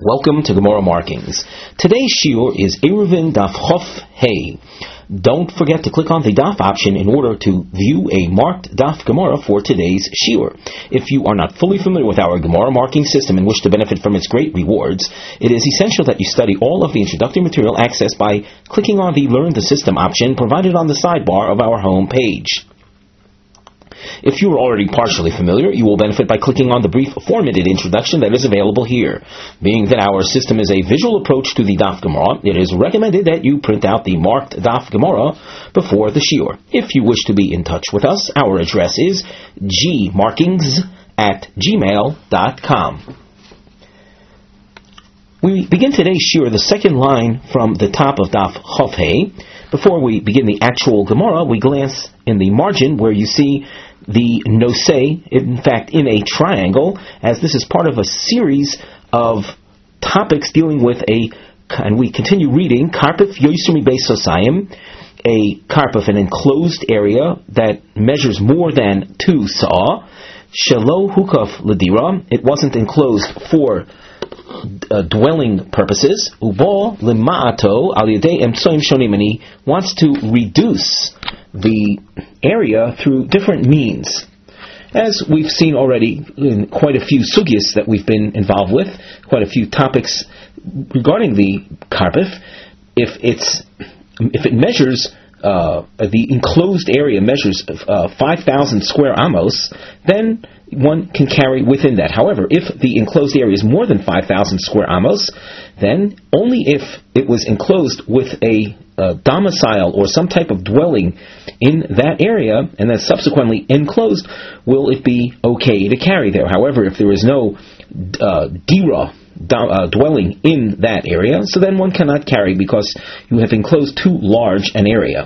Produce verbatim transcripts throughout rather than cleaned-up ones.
Welcome to Gemara Markings. Today's shiur is Eruvin Daf Chof Hey. Don't forget to click on the Daf option in order to view a marked Daf Gemara for today's shiur. If you are not fully familiar with our Gemara marking system and wish to benefit from its great rewards, it is essential that you study all of the introductory material accessed by clicking on the Learn the System option provided on the sidebar of our home page. If you are already partially familiar, you will benefit by clicking on the brief formatted introduction that is available here. Being that our system is a visual approach to the Daf Gemara, it is recommended that you print out the marked Daf Gemara before the shiur. If you wish to be in touch with us, our address is g markings at gmail dot com. We begin today's shiur, the second line from the top of Daf Chof Hey. Before we begin the actual Gemara, we glance in the margin where you see the nosei, in fact, in a triangle, as this is part of a series of topics dealing with a, and we continue reading, Karpif Yoisumi Beis Sosayim, a karpif, an enclosed area that measures more than two saw, Shelo Hukaf Ladira, it wasn't enclosed for Uh, dwelling purposes, Ubo Lima'ato Al Yadei Emtsoim Shonim, and he wants to reduce the area through different means. As we've seen already in quite a few sugyas that we've been involved with, quite a few topics regarding the karpif, if it's if it measures uh, the enclosed area measures uh, five thousand square amos, then one can carry within that. However, if the enclosed area is more than five thousand square amos, then only if it was enclosed with a, a domicile or some type of dwelling in that area, and then subsequently enclosed, will it be okay to carry there. However, if there is no uh, dira, uh, dwelling in that area, so then one cannot carry because you have enclosed too large an area.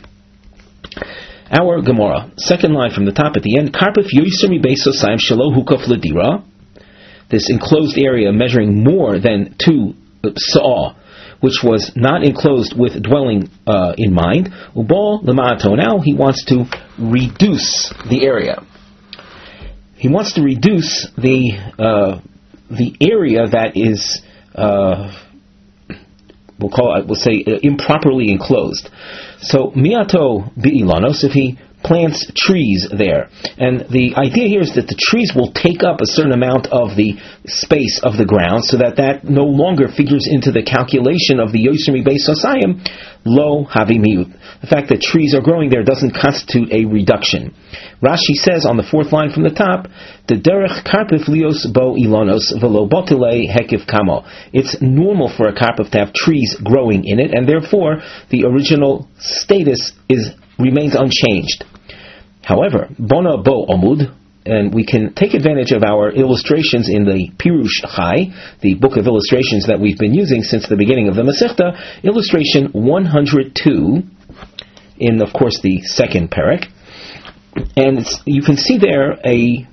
Our Gemara, second line from the top at the end, Karpif Yoisumi Beis Sosayim Shelo Hukaf Ladira, this enclosed area measuring more than two saw, which was not enclosed with dwelling uh, in mind, Ubal Lama'ato, now he wants to reduce the area. He wants to reduce the uh, the area that is uh, we'll call it, we'll say uh, improperly enclosed. So miato bi'ilanos, if he plants trees there, and the idea here is that the trees will take up a certain amount of the space of the ground, so that that no longer figures into the calculation of the Yoisumi Beis Sosayim lo havi miut. The fact that trees are growing there doesn't constitute a reduction. Rashi says on the fourth line from the top, the derech karpif lios bo ilonos velo botile hekif kamo. It's normal for a karpif to have trees growing in it, and therefore the original status is remains unchanged. However, bona bo omud, and we can take advantage of our illustrations in the Pirush Chai, the book of illustrations that we've been using since the beginning of the Masechta, illustration one hundred two, in, of course, the second parak. And it's, you can see there a,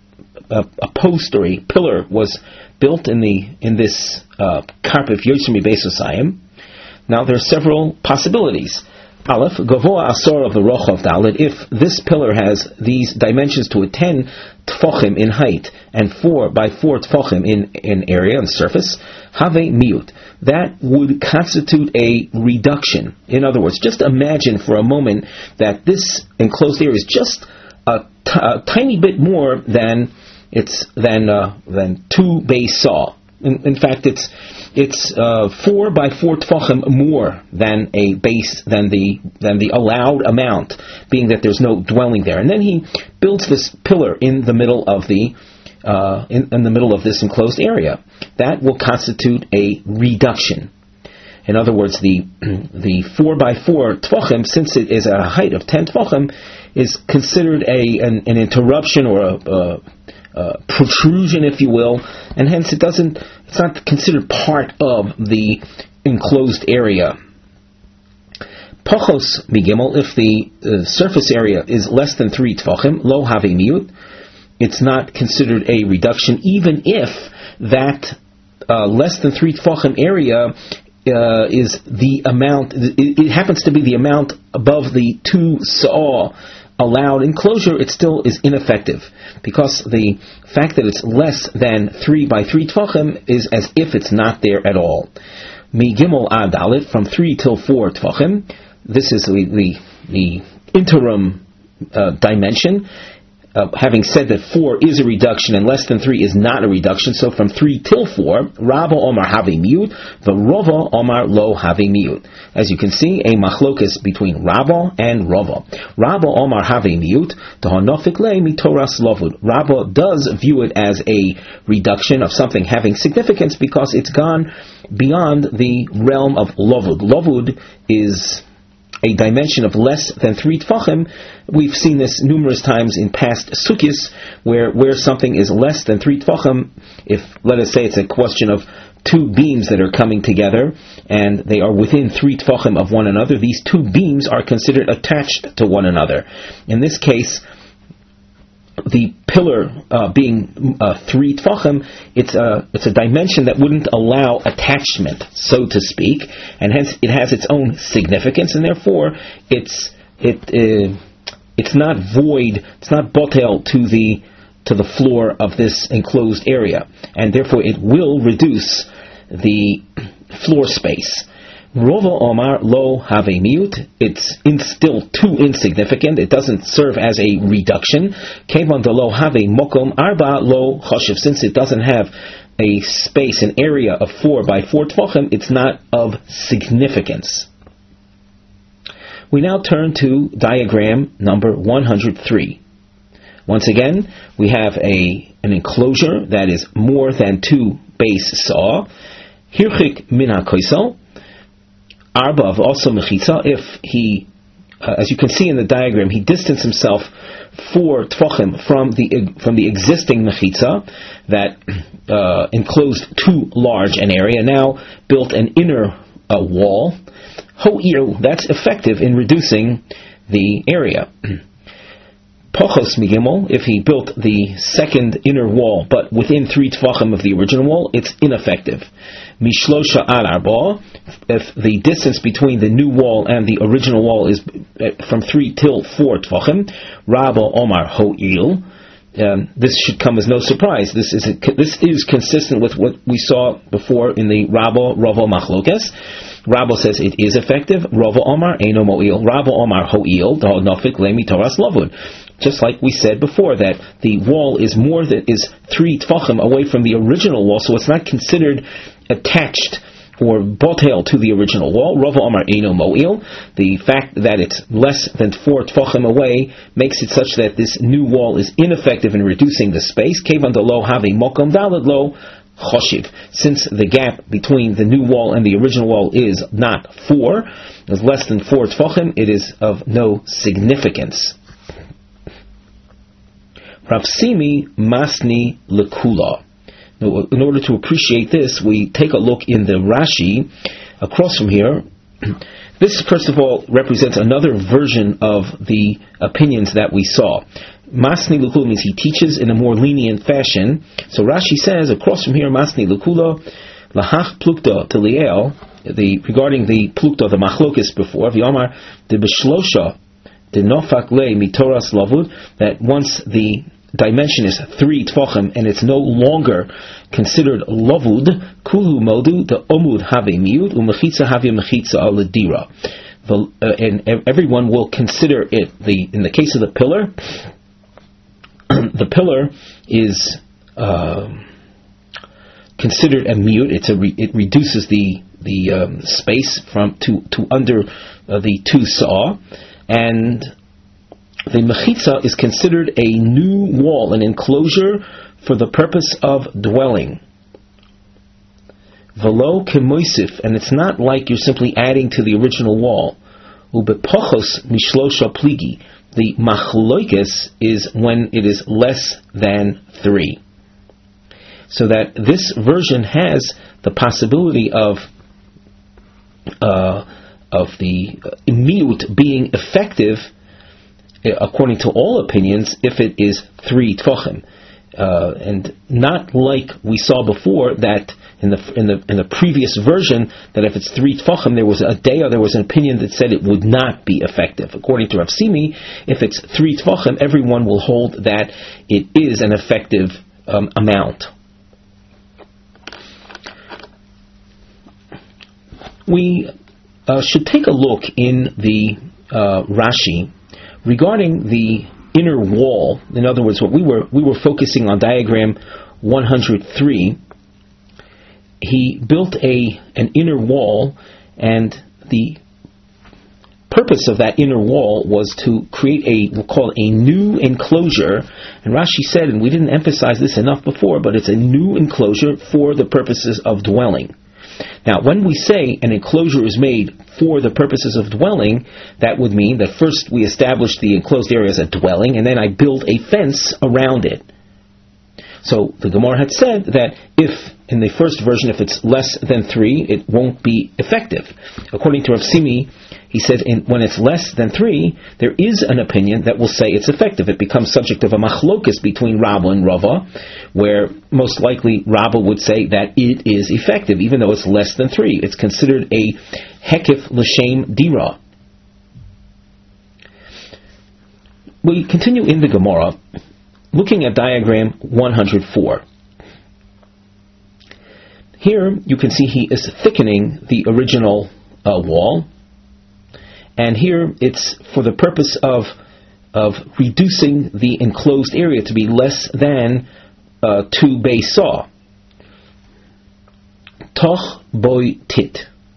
a a post or a pillar was built in the in this uh, Karpif Yoisumi Beis Sosayim. Now there are several possibilities. Aleph, Gavoa Asor of the Rochav Dalet, if this pillar has these dimensions to a ten tfochim in height and four by four tfochim in, in area and surface, have miut, that would constitute a reduction. In other words, just imagine for a moment that this enclosed area is just a, t- a tiny bit more than it's than uh, than two base saw. In, in fact, it's it's uh, four by four tefachim more than a base than the than the allowed amount, being that there's no dwelling there. And then he builds this pillar in the middle of the uh, in, in the middle of this enclosed area. That will constitute a reduction. In other words, the the four by four tefachim, since it is at a height of ten tefachim, is considered a an, an interruption or a, a Uh, protrusion, if you will, and hence it doesn't, it's not considered part of the enclosed area. Pachos migimel, if the uh, surface area is less than three tfachim, lo have miut, it's not considered a reduction, even if that uh, less than three tfachim area uh, is the amount, it, it happens to be the amount above the two saw allowed enclosure, it still is ineffective, because the fact that it's less than three by three tvachim is as if it's not there at all. Mi gimel ad dalet, from three till four tvachim. This is the the, the interim uh, dimension. Uh, having said that four is a reduction and less than three is not a reduction, so from three till four, Rabba Omar have miut, the Rava Omar lo have miut. As you can see, a machlokas between Rabba and Rava. Rabba Omar have miut, the hanofik le mitoras lovud. Rabba does view it as a reduction of something having significance because it's gone beyond the realm of lovud. Lovud is a dimension of less than three tfachim. We've seen this numerous times in past sukkis, where where something is less than three tfachim, if, let us say, it's a question of two beams that are coming together, and they are within three tfachim of one another, these two beams are considered attached to one another. In this case, the pillar uh, being uh, three tfachim, it's a it's a dimension that wouldn't allow attachment, so to speak, and hence it has its own significance, and therefore it's it uh, it's not void, it's not botel to the to the floor of this enclosed area, and therefore it will reduce the floor space. Rova Omar lo have miut. It's in still too insignificant. It doesn't serve as a reduction. Kevan de lo have mokom arba lo choshev. Since it doesn't have a space, an area of four by four tvachim, it's not of significance. We now turn to diagram number one hundred three. Once again, we have a an enclosure that is more than two base saw. Hirchik min hakoisel. Arbav also mechitza, if he, uh, as you can see in the diagram, he distanced himself four tvachim from the from the existing mechitza that uh, enclosed too large an area, now built an inner uh, wall. Ho'ir, that's effective in reducing the area. Pochos migimol, if he built the second inner wall, but within three tvachim of the original wall, it's ineffective. Mishlosha al arba, if the distance between the new wall and the original wall is from three till four tvachim, Rabba Omar ho'il. Um, this should come as no surprise. This is a, this is consistent with what we saw before in the Rabba Rava Machlokes. Rabba says it is effective. Rava Omar eino mo'il. Rabba Omar ho'il. Nafik lemi toras lavud. Just like we said before, that the wall is more than is three tvachim away from the original wall, so it's not considered attached or botel to the original wall. Rava Omar eino mo'il. The fact that it's less than four tvachim away makes it such that this new wall is ineffective in reducing the space. Kevan de lo have mokom dalad lo choshiv. Since the gap between the new wall and the original wall is not four, is less than four tvachim, it is of no significance. Rav Simi masni lekula. Now, in order to appreciate this, we take a look in the Rashi across from here. This, first of all, represents another version of the opinions that we saw. Masni lekula means he teaches in a more lenient fashion. So Rashi says across from here, masni lekula lahach plukta to liel, the regarding the plukta, the machlokis before v'yamar the beshlosha the nofak le mitoras lavud, that once the dimension is three tvachim and it's no longer considered lavud, kulu modu the omud have miut umechitza have mechitza aladira, and everyone will consider it. The in the case of the pillar, the pillar is uh, considered a miut. It's a re, it reduces the the um, space from to to under uh, the two saw. And the mechitza is considered a new wall, an enclosure for the purpose of dwelling. Velo kemoisif, and it's not like you're simply adding to the original wall. Ubepochos mishlosha pligi. The machloikis is when it is less than three. So that this version has the possibility of uh, of the miut being effective, according to all opinions, if it is three tvachim, uh, and not like we saw before that in the in the in the previous version that if it's three tfachim, there was a day, or there was an opinion that said it would not be effective. According to Rav Simi, if it's three tfachim, everyone will hold that it is an effective um, amount. We uh, should take a look in the uh, Rashi regarding the inner wall. In other words, what we were we were focusing on diagram one hundred three. He built a an inner wall, and the purpose of that inner wall was to create a, we'll call it a new enclosure. And Rashi said, and we didn't emphasize this enough before, but it's a new enclosure for the purposes of dwelling. Now, when we say an enclosure is made for the purposes of dwelling, that would mean that first we establish the enclosed area as a dwelling, and then I build a fence around it. So the Gemara had said that if, in the first version, if it's less than three, it won't be effective. According to Rav Simi, he said in, when it's less than three, there is an opinion that will say it's effective. It becomes subject of a machlokus between Rabba and Rava, where most likely Rabba would say that it is effective, even though it's less than three. It's considered a hekif l'shem dira. We continue in the Gemara, looking at diagram one hundred four. Here you can see he is thickening the original uh, wall, and here it's for the purpose of of reducing the enclosed area to be less than uh, two beisah. Toch boy tit.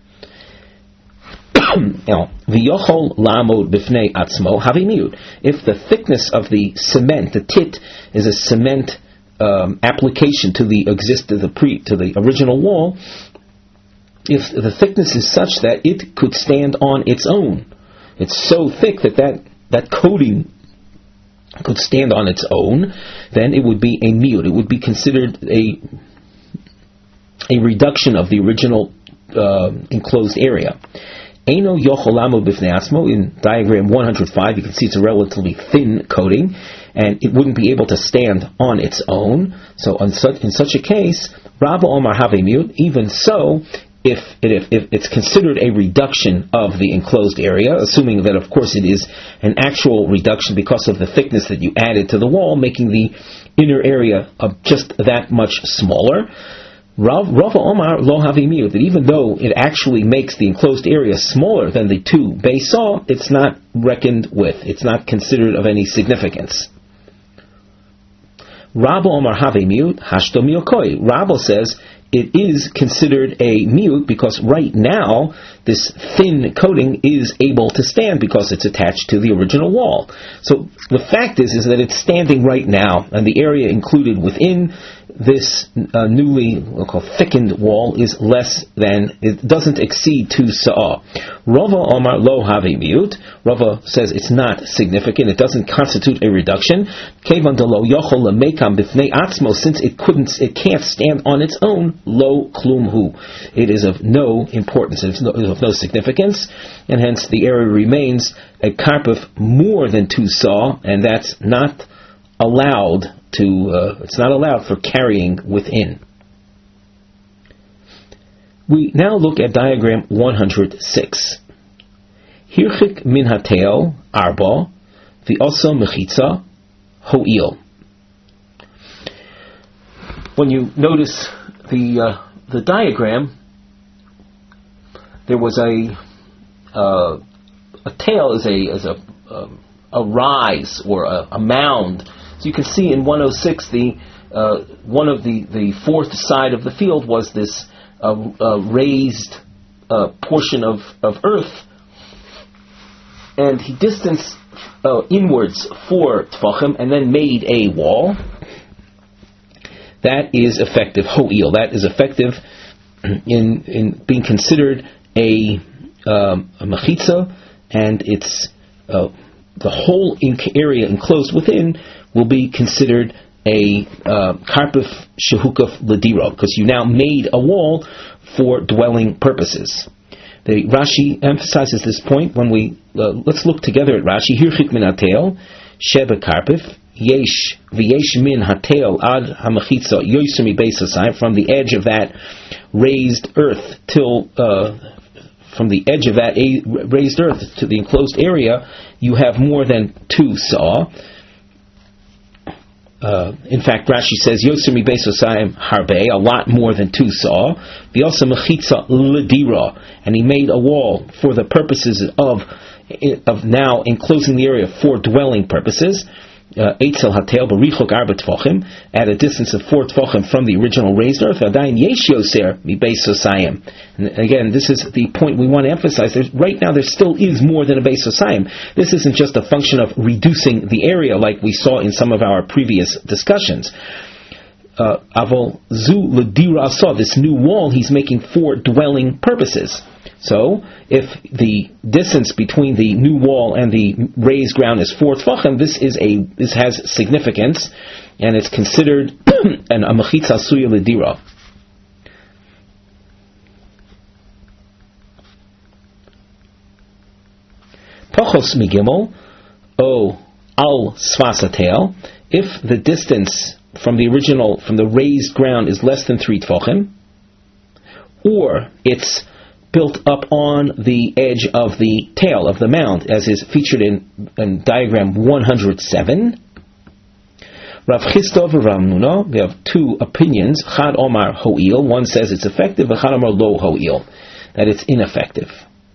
Now, v'yochol lamod b'fnei atzmo havimiut. If the thickness of the cement, the tit, is a cement um, application to the exist to the pre to the original wall, if the thickness is such that it could stand on its own, it's so thick that that, that coating could stand on its own, then it would be a miut. It would be considered a a reduction of the original uh, enclosed area. Eino yocholamo b'fnei atzmo. In diagram one hundred five, you can see it's a relatively thin coating, and it wouldn't be able to stand on its own. So in such, in such a case, Rabba Omar have miut. Even so, if, it, if, if it's considered a reduction of the enclosed area, assuming that of course it is an actual reduction because of the thickness that you added to the wall, making the inner area of just that much smaller, Rav Omar lo havi miut, that even though it actually makes the enclosed area smaller than the two beisah, it's not reckoned with. It's not considered of any significance. Rabba Omar havi miut, hashto miokoi. Rabba says it is considered a miut because right now this thin coating is able to stand because it's attached to the original wall. So the fact is, is that it's standing right now, and the area included within this uh, newly we'll call thickened wall is less than, it doesn't exceed two sa'ah. Rava Omar lo have miut. Rava says it's not significant, it doesn't constitute a reduction. Kevan de lo yochol lemekam b'fnei atzmo, since it couldn't, it can't stand on its own, lo klum hu. It is of no importance, it is no, of no significance, and hence the area remains a karpuf more than two sa'ah, and that's not allowed to, uh, it's not allowed for carrying within. We now look at diagram one hundred six. Hirchik min hatel arba v'oso mechitza ho'il. When you notice the uh, the diagram, there was a uh, a tail is a is a um, a rise or a, a mound. So you can see in one oh six, the uh, one of the, the fourth side of the field was this uh, uh, raised uh, portion of, of earth, and he distanced uh, inwards four tfachim and then made a wall. That is effective ho'il. That is effective in in being considered a, um, a mechitza, and it's uh, the whole inc- area enclosed within will be considered a uh, karpuf shehukaf ledira, because you now made a wall for dwelling purposes. The Rashi emphasizes this point when we uh, let's look together at Rashi. Hirchik min hatel sheba karpuf yesh v'yesh min hatel ad hamachitza yoser mibeis hasayim, from the edge of that raised earth till uh, from the edge of that a- raised earth to the enclosed area, you have more than two saw. Uh, in fact, Rashi says yoser mibeis hasayim harbe, a lot more than two saw. V'yasa mechitza ledira, and he made a wall for the purposes of of now enclosing the area for dwelling purposes. Eitzel hatel b'richok arba tefachim, at a distance of four tefachim from the original raised earth. Adayin yesh yoser mibeis hasayim. And again, this is the point we want to emphasize. There's, right now, there still is more than a beis hasayim. This isn't just a function of reducing the area like we saw in some of our previous discussions. Avol zu ledira saw, this new wall he's making for dwelling purposes. So, if the distance between the new wall and the raised ground is four tefachim, this is a this has significance, and it's considered an amachitza suya ledira. Pachos migimel o al svasatel, if the distance from the original, from the raised ground, is less than three tefachim, or it's built up on the edge of the tail of the mound, as is featured in, in diagram one hundred seven. Rav Chisda v'Rav Nuna, we have two opinions. Chad Omar ho'il, one says it's effective, and Chad Omar lo ho'il, that it's ineffective.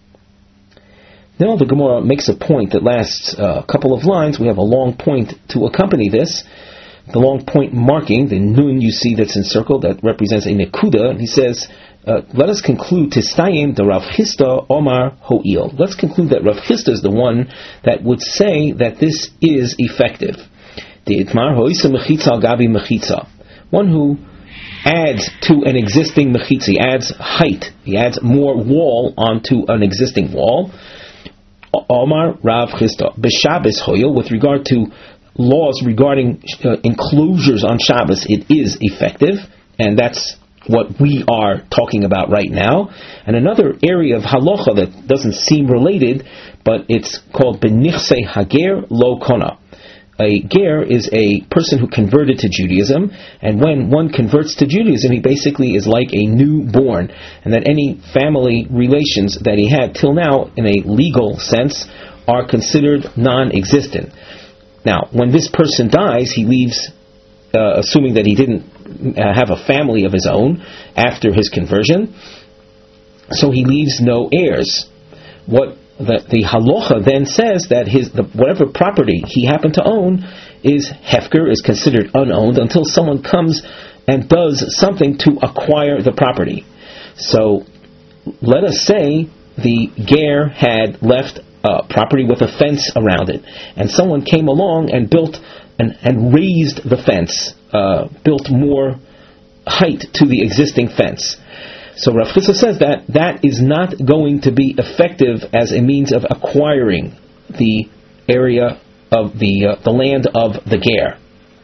Now the Gemara makes a point that lasts a couple of lines. We have a long point to accompany this. The long point marking, the nun you see that's encircled, that represents a nekuda, and he says, Uh, let us conclude Tistayim the Rav Chisda Omar Ho'il. Let's conclude that Rav Chisda is the one that would say that this is effective. The Itmar Ho'isa Mechitza al Gabi Mechitza. One who adds to an existing mechitza, he adds height, he adds more wall onto an existing wall. Omar Rav Chisda. B'Shabbos Ho'il, with regard to laws regarding uh, enclosures on Shabbos, it is effective, and that's what we are talking about right now. And another area of halacha that doesn't seem related, but it's called benichse hager lo kona. A ger is a person who converted to Judaism, and when one converts to Judaism, he basically is like a newborn, and that any family relations that he had till now, in a legal sense, are considered non-existent. Now, when this person dies, he leaves, uh, assuming that he didn't Uh, have a family of his own after his conversion, so he leaves no heirs. What the, the halacha then says that his the, whatever property he happened to own is hefker, is considered unowned until someone comes and does something to acquire the property. So let us say the ger had left uh, property with a fence around it, and someone came along and built and, and raised the fence. Uh, built more height to the existing fence. So Rav Chisda says that that is not going to be effective as a means of acquiring the area of the uh, the land of the ger.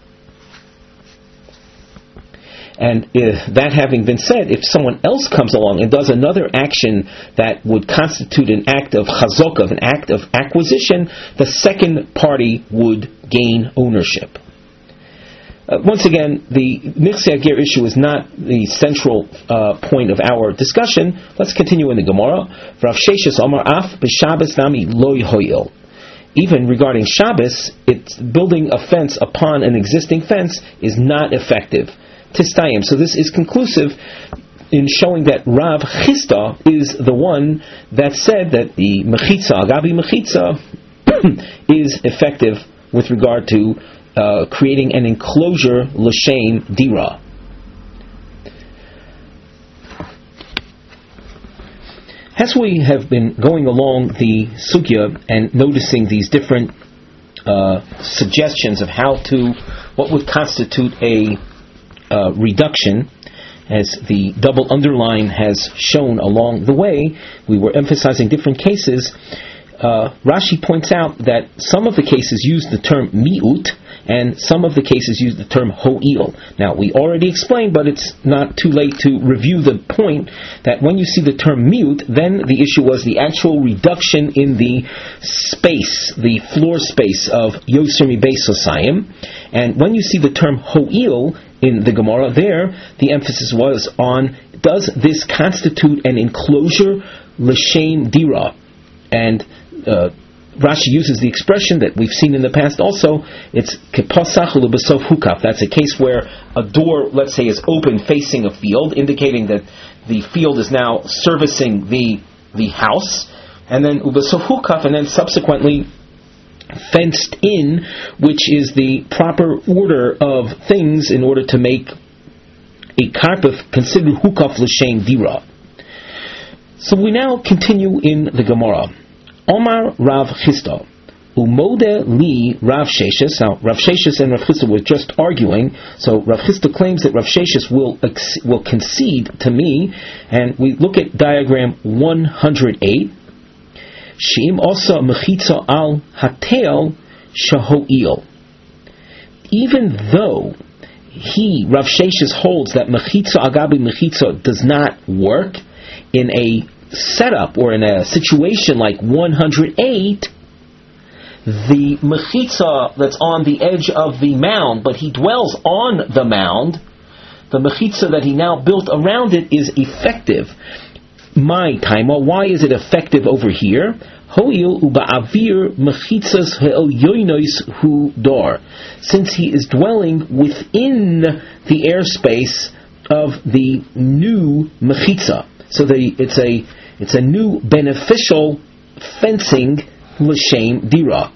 And if that having been said, if someone else comes along and does another action that would constitute an act of chazokah, an act of acquisition, the second party would gain ownership. Uh, once again, the Nichse Hager issue is not the central uh, point of our discussion. Let's continue in the Gemara. Rav Sheshes Omar Af b'Shabbos nami lo ho'il. Even regarding Shabbos, it's building a fence upon an existing fence is not effective. Tistayim. So this is conclusive in showing that Rav Chisda is the one that said that the mechitza, Gabi mechitza, is effective with regard to Uh, creating an enclosure l'shem dira. As we have been going along the sugya and noticing these different uh, suggestions of how to, what would constitute a uh, reduction, as the double underline has shown along the way, we were emphasizing different cases. uh, Rashi points out that some of the cases use the term mi'ut, and some of the cases use the term ho'il. Now, we already explained, but it's not too late to review the point that when you see the term mi'ut, then the issue was the actual reduction in the space, the floor space of Yoser Mibeis Hosayim. And when you see the term ho'il in the Gemara, there the emphasis was on, does this constitute an enclosure l'shem dira? And uh, Rashi uses the expression that we've seen in the past also, it's keposach u'lebesof hukaf. That's a case where a door, let's say, is open facing a field, indicating that the field is now servicing the the house, and then u'besof hukaf, and then subsequently fenced in, which is the proper order of things in order to make a karpef considered hukaf l'shem dira. So we now continue in the Gemara. Omar Rav Chisda, Umode li Rav Sheshes. Now, Rav Sheshes and Rav Chisda were just arguing, so Rav Chisda claims that Rav Sheshes will ex- will concede to me, and we look at diagram one hundred eight. Sheim also mechitza al hatel shahoil. Even though he, Rav Sheshes, holds that mechitza agabi mechitza does not work in a setup or in a situation like one hundred eight, the mechitza that's on the edge of the mound, but he dwells on the mound, the mechitza that he now built around it is effective. My taima, why is it effective over here? Hoil uba'avir mechitzas he'elyonos hu dor, since he is dwelling within the airspace of the new mechitza. So the, it's a it's a new beneficial fencing l'shem dira.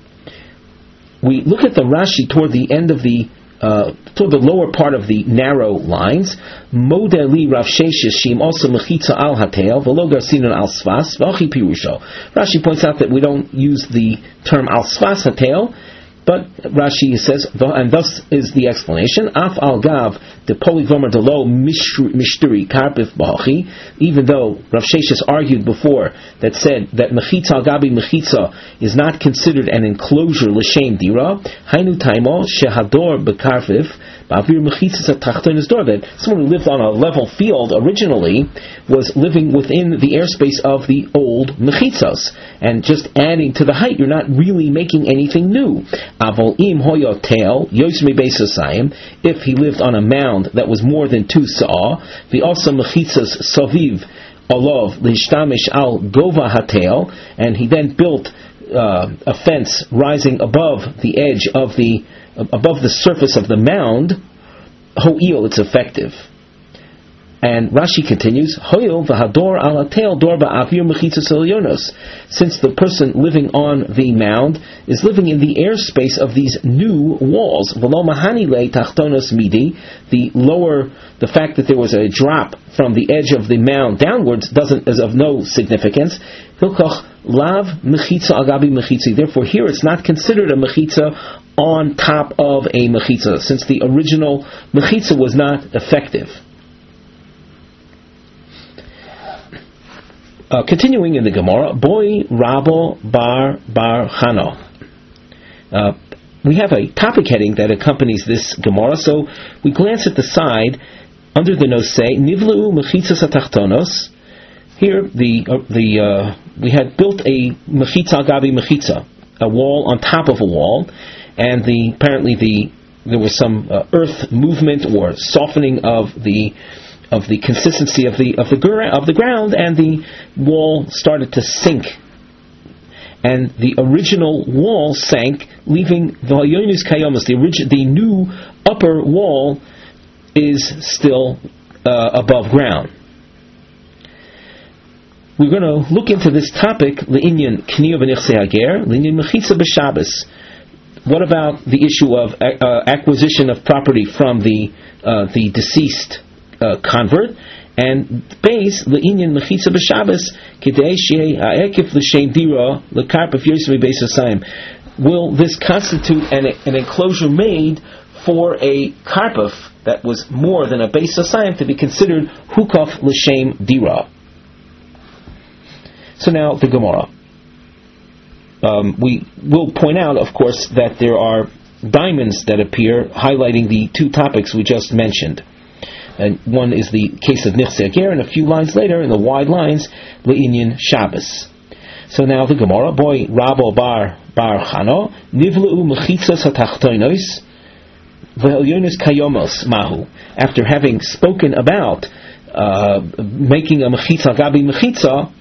We look at the Rashi toward the end of the uh, toward the lower part of the narrow lines. Modeli Rav Sheshes shim also mechitza al hatel v'lo garsinon al svas v'achi pirusho. Rashi points out that we don't use the term al svas hatel, but Rashi says, and thus is the explanation. Af al gav the polygomer delo mishturi karpif b'achi. Even though Rav Sheshes argued before that said that mechitza al gabi mechitza is not considered an enclosure l'shem dira. Hainu taimo shehador bekarpif ba'avir mechitza tachtonis dor. That someone who lived on a level field originally was living within the airspace of the old mechitzas, and just adding to the height, you're not really making anything new. Avol im hoyotel yos mibeis hosayim, if he lived on a mound that was more than two sa'ah, the also mechitzas saviv olov l'hishtamish al gova hatel, and he then built uh, a fence rising above the edge of the above the surface of the mound. Ho'il, it's effective. And Rashi continues, Ho'il v'hador al hatel dor ba'avir mechitzas elyonos. Since the person living on the mound is living in the airspace of these new walls, v'lo mahani le tachtonos midi, the lower, the fact that there was a drop from the edge of the mound downwards doesn't is of no significance. Hilkoch lav mechitza agabi mechitzi. Therefore, here it's not considered a mechitza on top of a mechitza, since the original mechitza was not effective. Uh, continuing in the Gemara, Boy Rabo Bar Bar Chano. Uh, we have a topic heading that accompanies this Gemara, so we glance at the side under the nosei Nivlu Mechitzas Atachtonos. Here, the uh, the uh, we had built a mechitza gabi mechitza, a wall on top of a wall, and the apparently the there was some uh, earth movement or softening of the of the consistency of the of the of the ground, and the wall started to sink, and the original wall sank, leaving the Yonis Kayomas, the origi- the new upper wall is still uh, above ground. We're going to look into this topic, Le'inyan Kniya v'Nichsei Hager, Le'inyan Mechitza b'Shabbos. What about the issue of uh, acquisition of property from the uh, the deceased Uh, convert, and base le'inyan mechitza b'Shabbos k'dei she'ei ha'ekif l'shem dira l'karpef yosem beis hosayim. Will this constitute an, an enclosure made for a karpef that was more than a beis hosayim to be considered hukaf l'shem dira? So now the Gemara. um, we will point out, of course, that there are diamonds that appear highlighting the two topics we just mentioned. And one is the case of Nichse Ager, and a few lines later, in the wide lines, Le'inyan Shabbos. So now the Gemara, boy, Rabo bar bar Chano, Nivleu mechitzas hatachtoinos, ve'elyonis kayomos mahu. After having spoken about uh, making a mechitza gabi mechitza,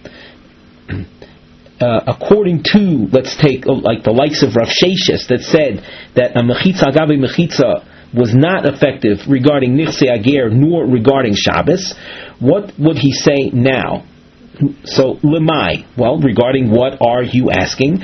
uh, according to, let's take uh, like the likes of Rav Sheshes that said that a mechitza gabi mechitza was not effective regarding Nichse Ager nor regarding Shabbos, what would he say now? So, lemai, well, regarding what are you asking?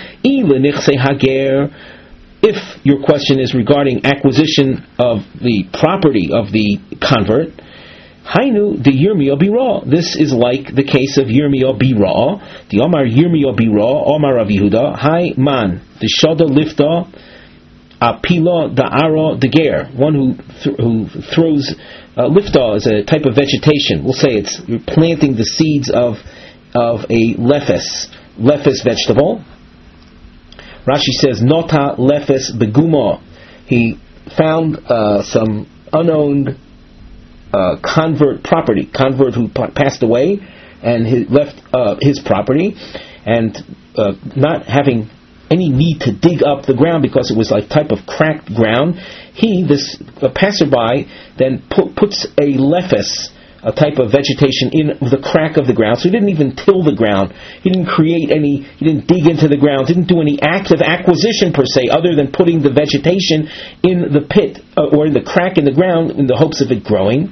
If your question is regarding acquisition of the property of the convert, hainu the Yirmiyah Bira. This is like the case of Yirmiyah Bira. The Omar Yirmiyah Bira, Omar Rav Yehuda, Hai man, the Shoda Lifta, Apila Da'ara Deger, one who th- who throws uh, Lifta is a type of vegetation. We'll say it's you're planting the seeds of of a lefes, lefes vegetable. Rashi says, Nota lefes beguma. He found uh, some unowned uh, convert property, convert who p- passed away, and he left uh, his property, and uh, not having any need to dig up the ground because it was like type of cracked ground. He, this uh, passerby, then pu- puts a lefes, a type of vegetation, in the crack of the ground. So he didn't even till the ground. He didn't create any, he didn't dig into the ground, didn't do any active acquisition per se, other than putting the vegetation in the pit, uh, or in the crack in the ground in the hopes of it growing.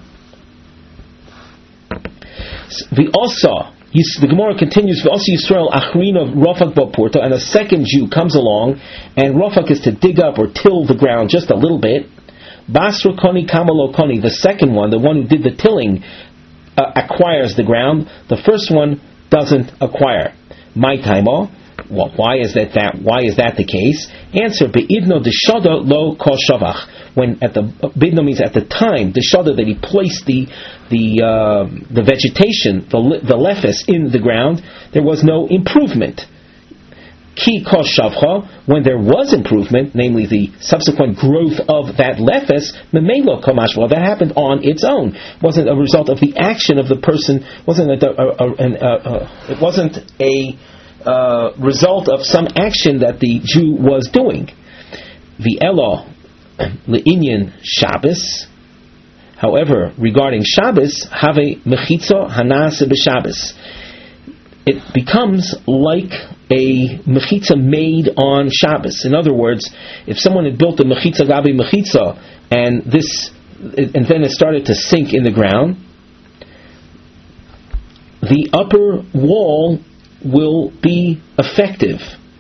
The also, the Gemara continues, also Yisrael Achrin of Rafak Bapurta, and a second Jew comes along, and Rafak is to dig up or till the ground just a little bit. Basra Koni Kamalo Koni, the second one, the one who did the tilling, uh, acquires the ground. The first one doesn't acquire. My taimo. Well, why is that, that? Why is that the case? Answer: Beidno deshoda lo kol shavach. When at the beidno means at the time the shoda that he placed the the uh, the vegetation, the the lefes in the ground, there was no improvement. Ki kol shavcha, when there was improvement, namely the subsequent growth of that lefes, memelo komashva, that happened on its own. It wasn't a result of the action of the person. Wasn't a, a, a, an, a, a, it wasn't a uh, result of some action that the Jew was doing. The elo le'inyan Shabbos. However, regarding Shabbos, have mechitza hanase b'Shabbos. It becomes like a mechitza made on Shabbos. In other words, if someone had built a mechitza gabi mechitza, and this, and then it started to sink in the ground, the upper wall will be effective.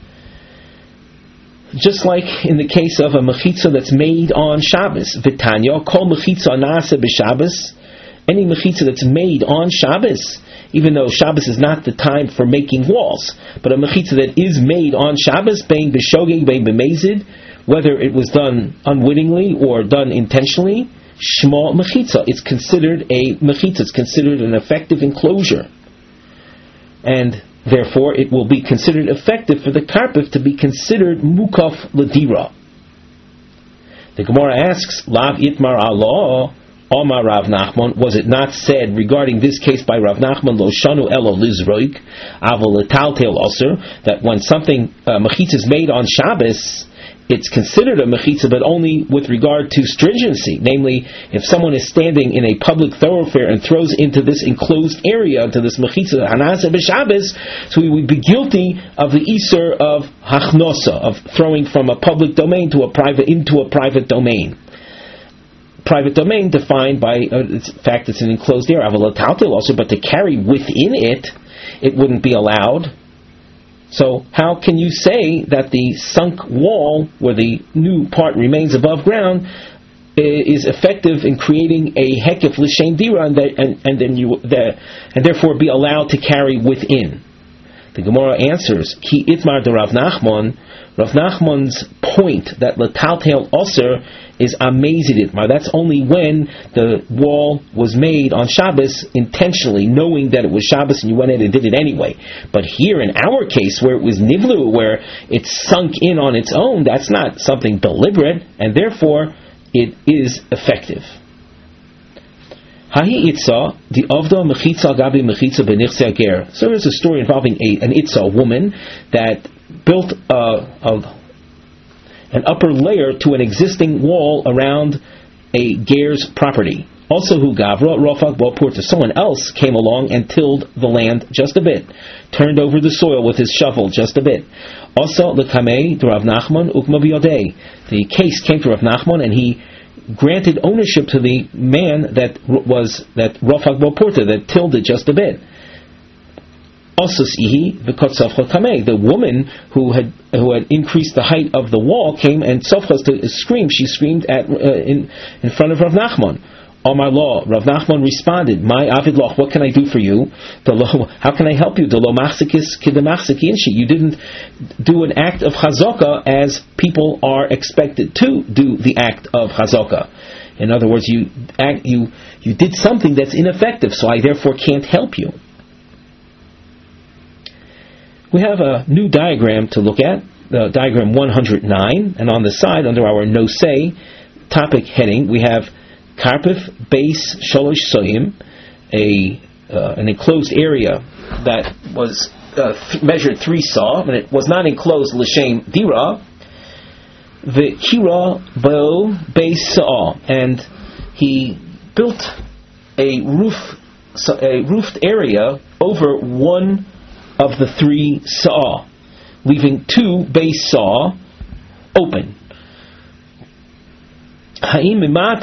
Just like in the case of a mechitza that's made on Shabbos. V'tanya, kol mechitza nase b'Shabbos. Any mechitza that's made on Shabbos, even though Shabbos is not the time for making walls, but a mechitza that is made on Shabbos, bein b'shogeg, bein b'mezid, whether it was done unwittingly or done intentionally, shma mechitza. It's considered a mechitza. It's considered an effective enclosure, and therefore it will be considered effective for the karpif to be considered mukaf ladira. The Gemara asks, Lav itmar Allah. Omar Rav Nachman, was it not said regarding this case by Rav Nachman, Lo shanu elo lizroik, avol letaltel aser, that when something uh, mechitza is made on Shabbos, it's considered a mechitza, but only with regard to stringency. Namely, if someone is standing in a public thoroughfare and throws into this enclosed area, into this mechitza hanase b'Shabbos, so he would be guilty of the iser of hachnosa, of throwing from a public domain to a private into a private domain. Private domain defined by uh, the fact it's an enclosed area, also, but to carry within it, it wouldn't be allowed. So how can you say that the sunk wall, where the new part remains above ground, is effective in creating a hekef l'shem dira, and, and, and then you the, and therefore be allowed to carry within? The Gemara answers, Ki itmar de Rav Nachman, Rav Nachman's point that Lataltel Osir is amazing itmar. That's only when the wall was made on Shabbos intentionally, knowing that it was Shabbos and you went in and did it anyway. But here in our case, where it was Nivlu, where it sunk in on its own, that's not something deliberate, and therefore it is effective. Hahi Itza, the Avda Mechitza Gabi Mechitza Benichse Ger. So there's a story involving a, an Itza, a woman that built a, a, an upper layer to an existing wall around a Ger's property. Also, who Gavra Rofak Bopurta, someone else came along and tilled the land just a bit, turned over the soil with his shovel just a bit. Also, the Kamei to Rav Nachman Ukma Biyodei. The case came to Rav Nachman and he granted ownership to the man that was that Rofak Bopurta, that tilled it just a bit. Also, the woman who had who had increased the height of the wall came and Sofchas to scream. She screamed at uh, in in front of Rav Nachman. Omar Law, Rav Nachman responded, "My avid loch, what can I do for you? How can I help you? You didn't do an act of chazaka as people are expected to do the act of chazaka. In other words, you act, you you did something that's ineffective, so I therefore can't help you." We have a new diagram to look at, uh, diagram one hundred nine, and on the side, under our no say topic heading, we have Karpif base Sholosh Sohim, a uh, an enclosed area that was uh, th- measured three saw, and it was not enclosed l'shem dira. The Kira bo base saw, and he built a roof, a roofed area over one of the three saw, leaving two base saw open. There's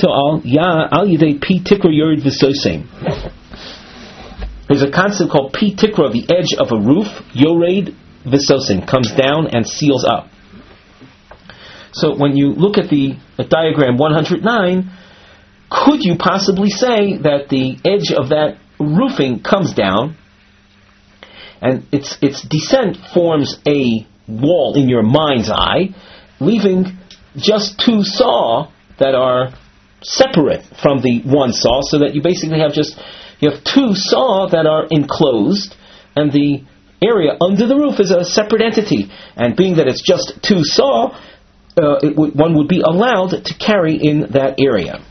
a concept called pi tikra, the edge of a roof, yored v'sosim, comes down and seals up. So when you look at the at diagram one hundred nine, could you possibly say that the edge of that roofing comes down and its its descent forms a wall in your mind's eye, leaving just two saw that are separate from the one saw, so that you basically have just you have two saw that are enclosed, and the area under the roof is a separate entity. And being that it's just two saw, uh, it w- one would be allowed to carry in that area.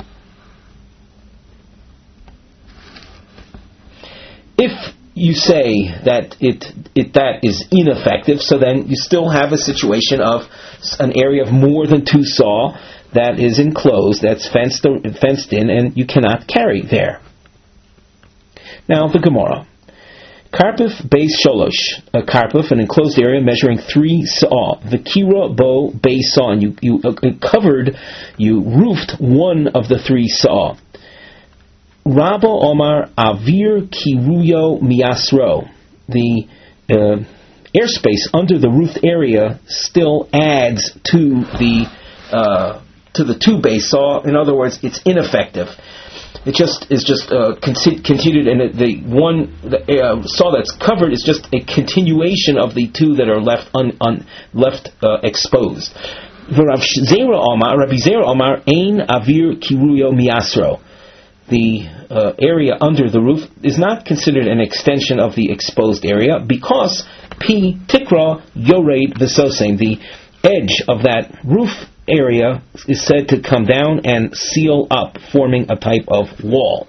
If you say that it, it that is ineffective, so then you still have a situation of an area of more than two saw that is enclosed, that's fenced fenced in, and you cannot carry there. Now the Gemara. Karpif base sholosh, a karpif, an enclosed area measuring three saw. The kira bo base saw, and you, you uh, covered, you roofed one of the three saw. Rabba Omar Avir Kiruyo Miasro. The uh, airspace under the roofed area still adds to the uh, to the two base saw. In other words, it's ineffective. It just is just uh, con- continued, and the one the, uh, saw that's covered is just a continuation of the two that are left un, un, left uh, exposed. Rabbi Zera Omar, Rabbi Zera Omar, Ein Avir Kiruyo Miasro. The uh, area under the roof is not considered an extension of the exposed area because Pi Tikra Yored V'Sosem, the edge of that roof area is said to come down and seal up, forming a type of wall.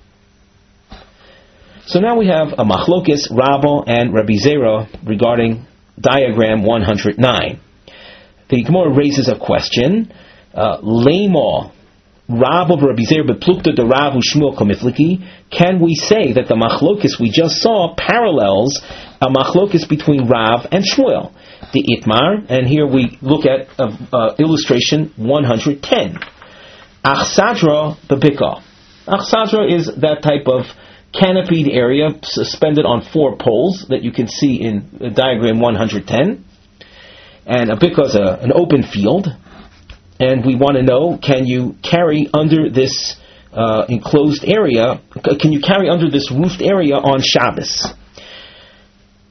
So now we have a machlokis, Rabba and Rabbi Zera regarding diagram one hundred nine. The Gemara raises a question. Uh, Lema Rav of Rabbi Zera beplukta de Rav Shmuel komifliki. Can we say that the machlokis we just saw parallels a machlokis between Rav and Shmuel? The Itmar, and here we look at uh, uh, illustration one hundred ten. Achsadra bebika. Achsadra is that type of canopied area suspended on four poles that you can see in uh, diagram one hundred ten. And a bika is a, an open field. And we want to know, can you carry under this uh, enclosed area, can you carry under this roofed area on Shabbos?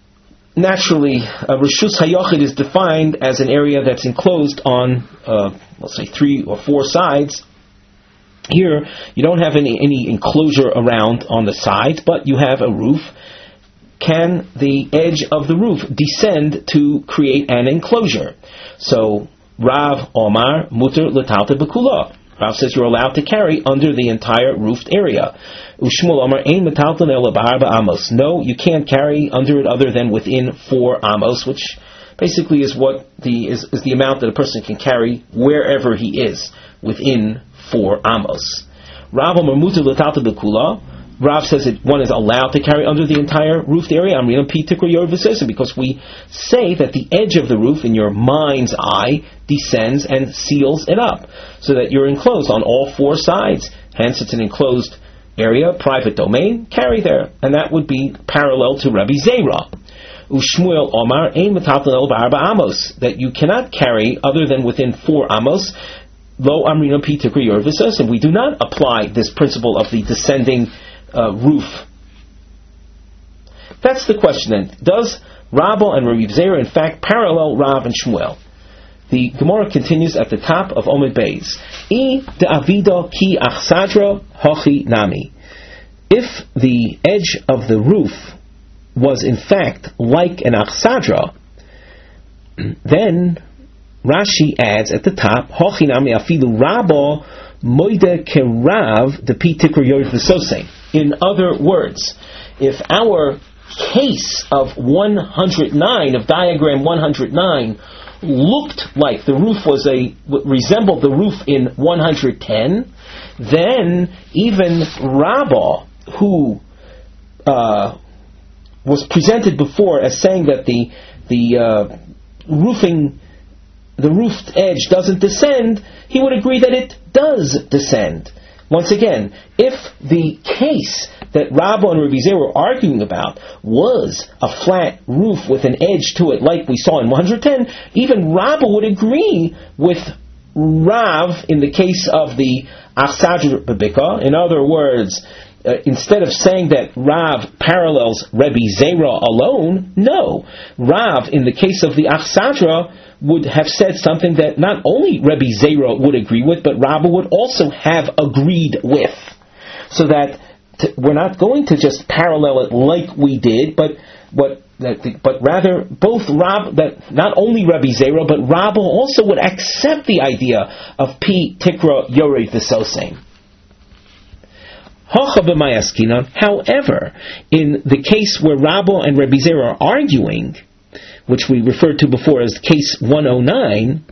naturally, uh, Rishus Hayochid is defined as an area that's enclosed on, uh, let's say, three or four sides. Here, you don't have any, any enclosure around on the sides, but you have a roof. Can the edge of the roof descend to create an enclosure? So, Rav Omar Muter L'Talta B'Kula. Rav says you're allowed to carry under the entire roofed area. Ushmul Omar Ein Metalton Ela B'Arba Amos. No, you can't carry under it other than within four amos, which basically is what the is, is the amount that a person can carry wherever he is within four amos. Rav Omar Muter L'Talta B'Kula. Rav says that one is allowed to carry under the entire roofed area. Amrinam Pi Tikra Yor V'Sesim, because we say that the edge of the roof in your mind's eye descends and seals it up, so that you're enclosed on all four sides. Hence, it's an enclosed area, private domain. Carry there, and that would be parallel to Rabbi Zera. Ushmuel Omar Ein Metalton El B'Arba Amos, that you cannot carry other than within four amos. Lo Amrinam Pi Tikra Yor V'Sesim. We do not apply this principle of the descending Uh, roof. That's the question then. Does Rabba and Rabbi Zera in fact parallel Rav and Shmuel? The Gemara continues at the top of Omid Beis. I de avida ki achsadra hochi nami. If the edge of the roof was in fact like an achsadra, then Rashi adds at the top hochi nami afilu Rabba moide kerav de pi tikra yor v'sosei. In other words, if our case of one hundred nine, of diagram one hundred nine, looked like the roof was a, resembled the roof in one hundred ten, then even Rabbah, who uh, was presented before as saying that the the uh, roofing, the roofed edge doesn't descend, he would agree that it does descend. Once again, if the case that Rabbah and Rabbi Zera were arguing about was a flat roof with an edge to it like we saw in one hundred ten, even Rabbah would agree with Rav in the case of the Achsadr Bebika. In other words, uh, instead of saying that Rav parallels Rabbi Zera alone, no. Rav, in the case of the Achsadra, would have said something that not only Rabbi Zera would agree with, but Rabbah would also have agreed with. So that t- we're not going to just parallel it like we did, but what, that the, but rather both Rab, that not only Rabbi Zera, but Rabbah also would accept the idea of Pi Tikra Yorei V'Sosei. However, in the case where Rabbah and Rabbi Zera are arguing, which we referred to before as case one oh nine,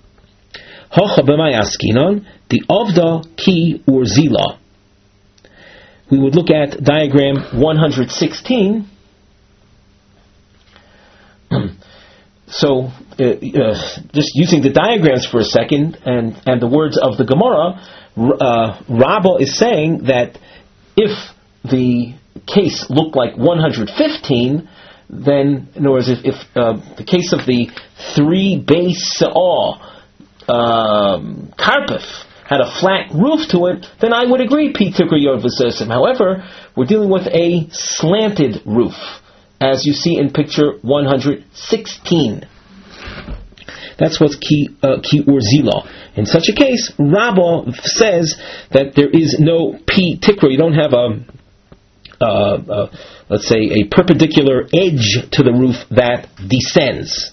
the Avda Ki Urzila. We would look at diagram one hundred sixteen. So, uh, uh, just using the diagrams for a second and, and the words of the Gemara, uh, Rabbah is saying that if the case looked like one hundred fifteen, then, in other words, if, if uh, the case of the three base saw um, karpef had a flat roof to it, then I would agree Pi Tikra Yor V'Sesim. However, we're dealing with a slanted roof, as you see in picture one hundred sixteen. That's what's ki uh, ki urzila. In such a case, Rabbah says that there is no Pi Tikra. You don't have a Uh, uh, let's say a perpendicular edge to the roof that descends.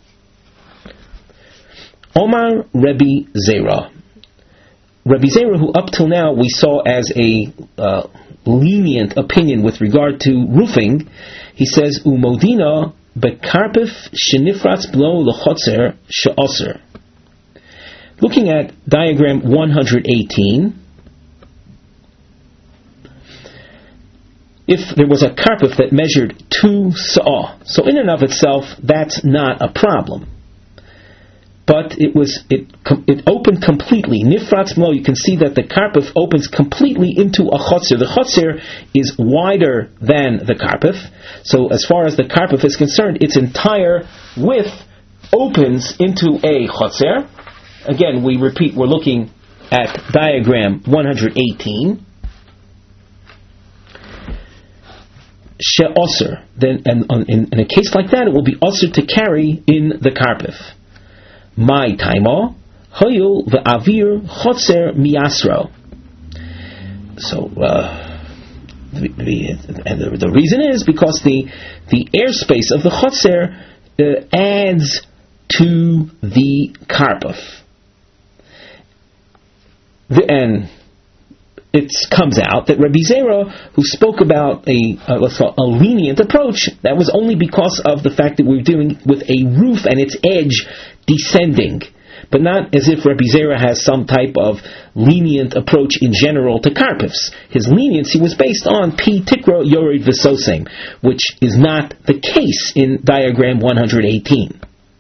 Omar Rebbe Zera. Rebbe Zera, who up till now we saw as a uh, lenient opinion with regard to roofing, he says, Umodina bekarpef shenifratz blo lechotzer she'oser. Looking at diagram one hundred eighteen, if there was a karpef that measured two sa'ah, so in and of itself, that's not a problem. But it was it it opened completely. Nifratz mo, you can see that the karpef opens completely into a chotzer. The chotzer is wider than the karpef, so as far as the karpef is concerned, its entire width opens into a chotzer. Again, we repeat, we're looking at diagram one hundred eighteen. she'osir. Then, and in, in a case like that, it will be osir to carry in the karpif. My taimo hoyul ve'avir chotzer miasro. So uh, the, the, and the, the reason is because the the airspace of the chotzer uh, adds to the karpif. The, and it comes out that Rabbi Zera, who spoke about a uh, let's call it a lenient approach, that was only because of the fact that we're dealing with a roof and its edge descending, but not as if Rabbi Zera has some type of lenient approach in general to karpifs. His leniency was based on P Tikro Yored V'Sosem, which is not the case in diagram one hundred eighteen.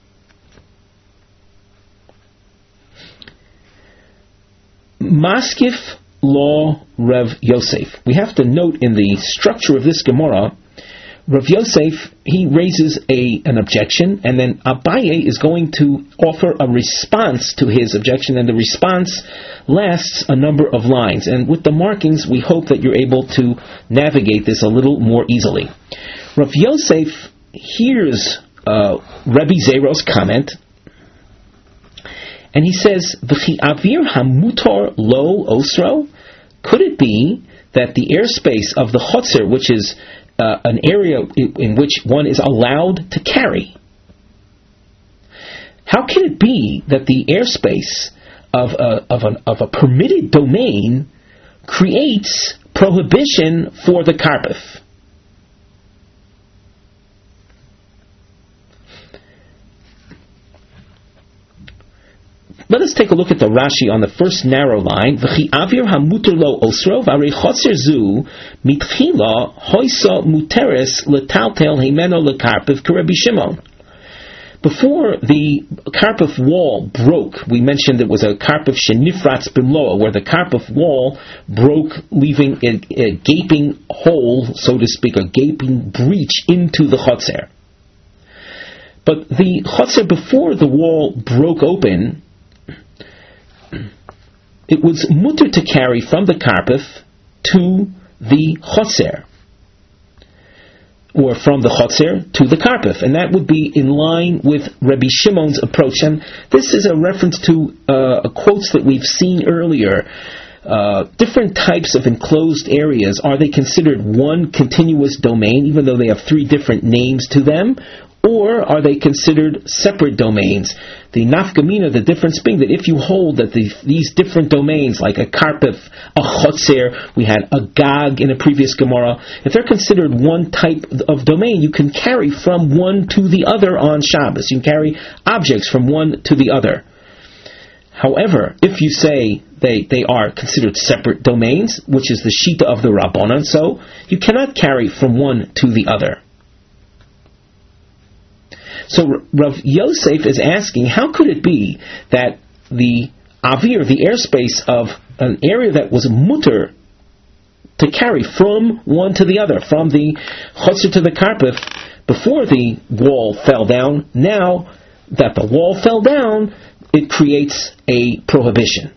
Maskif Law Rav Yosef. We have to note in the structure of this Gemara, Rav Yosef, he raises a an objection, and then Abaye is going to offer a response to his objection, and the response lasts a number of lines. And with the markings, we hope that you're able to navigate this a little more easily. Rav Yosef hears uh, Rabbi Zera's comment, and he says, "V'chi avir hamutar lo osro." Could it be that the airspace of the chotzer, which is uh, an area in, in which one is allowed to carry, how can it be that the airspace of a, of, an, of a permitted domain creates prohibition for the karpif? Let us take a look at the Rashi on the first narrow line. V'chi avir hamuter lo osro v'arei chotzer zu mitchila hoisa muteres letaltel himeno lekarpif k'Rebbi Shimon. Before the karpif wall broke, we mentioned it was a karpif shenifratz bimloa, where the karpif wall broke, leaving a, a gaping hole, so to speak, a gaping breach into the chotzer. But the chotzer, before the wall broke open, it was mutter to carry from the karpif to the chotzer, or from the chotzer to the karpif, and that would be in line with Rabbi Shimon's approach. And this is a reference to uh, quotes that we've seen earlier. Uh, different types of enclosed areas, are they considered one continuous domain, even though they have three different names to them? Or are they considered separate domains? The nafkamina, the difference being that if you hold that the, these different domains, like a karpif, a chotzer, we had a gag in a previous Gemara, if they're considered one type of domain, you can carry from one to the other on Shabbos. You can carry objects from one to the other. However, if you say they, they are considered separate domains, which is the shita of the Rabbanan, so you cannot carry from one to the other. So Rav Yosef is asking, how could it be that the avir, the airspace of an area that was mutter to carry from one to the other, from the chotzer to the karpif, before the wall fell down, now that the wall fell down, it creates a prohibition.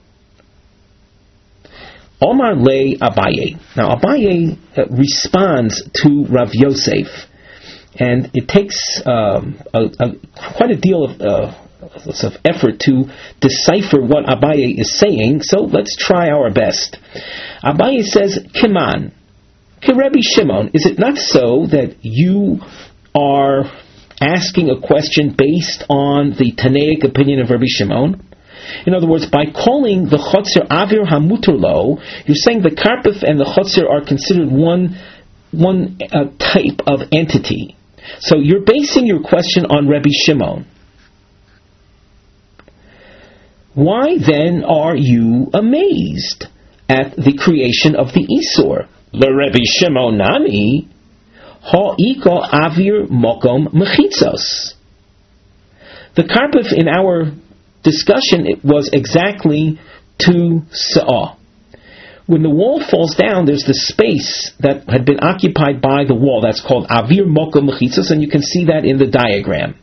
Omar le Abaye. Now Abaye uh, responds to Rav Yosef, and it takes um, a, a, quite a deal of, uh, of effort to decipher what Abaye is saying, so let's try our best. Abaye says, Kiman, Rebbi Shimon, is it not so that you are asking a question based on the Tanaic opinion of Rabbi Shimon? In other words, by calling the chotzer avir hamuter lo, you're saying the karpif and the chotzer are considered one, one uh, type of entity. So you're basing your question on Rabbi Shimon. Why then are you amazed at the creation of the Isur? Le Rabbi Shimon nami ha'iko avir mokom mechitzos. The karpif in our discussion, it was exactly to sa'ah. When the wall falls down, there's the space that had been occupied by the wall. That's called avir mokom mechitzos, and you can see that in the diagram.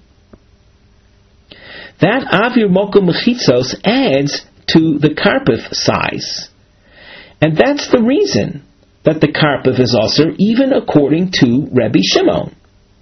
That avir mokom mechitzos adds to the karpif size. And that's the reason that the karpef is also, even according to Rabbi Shimon.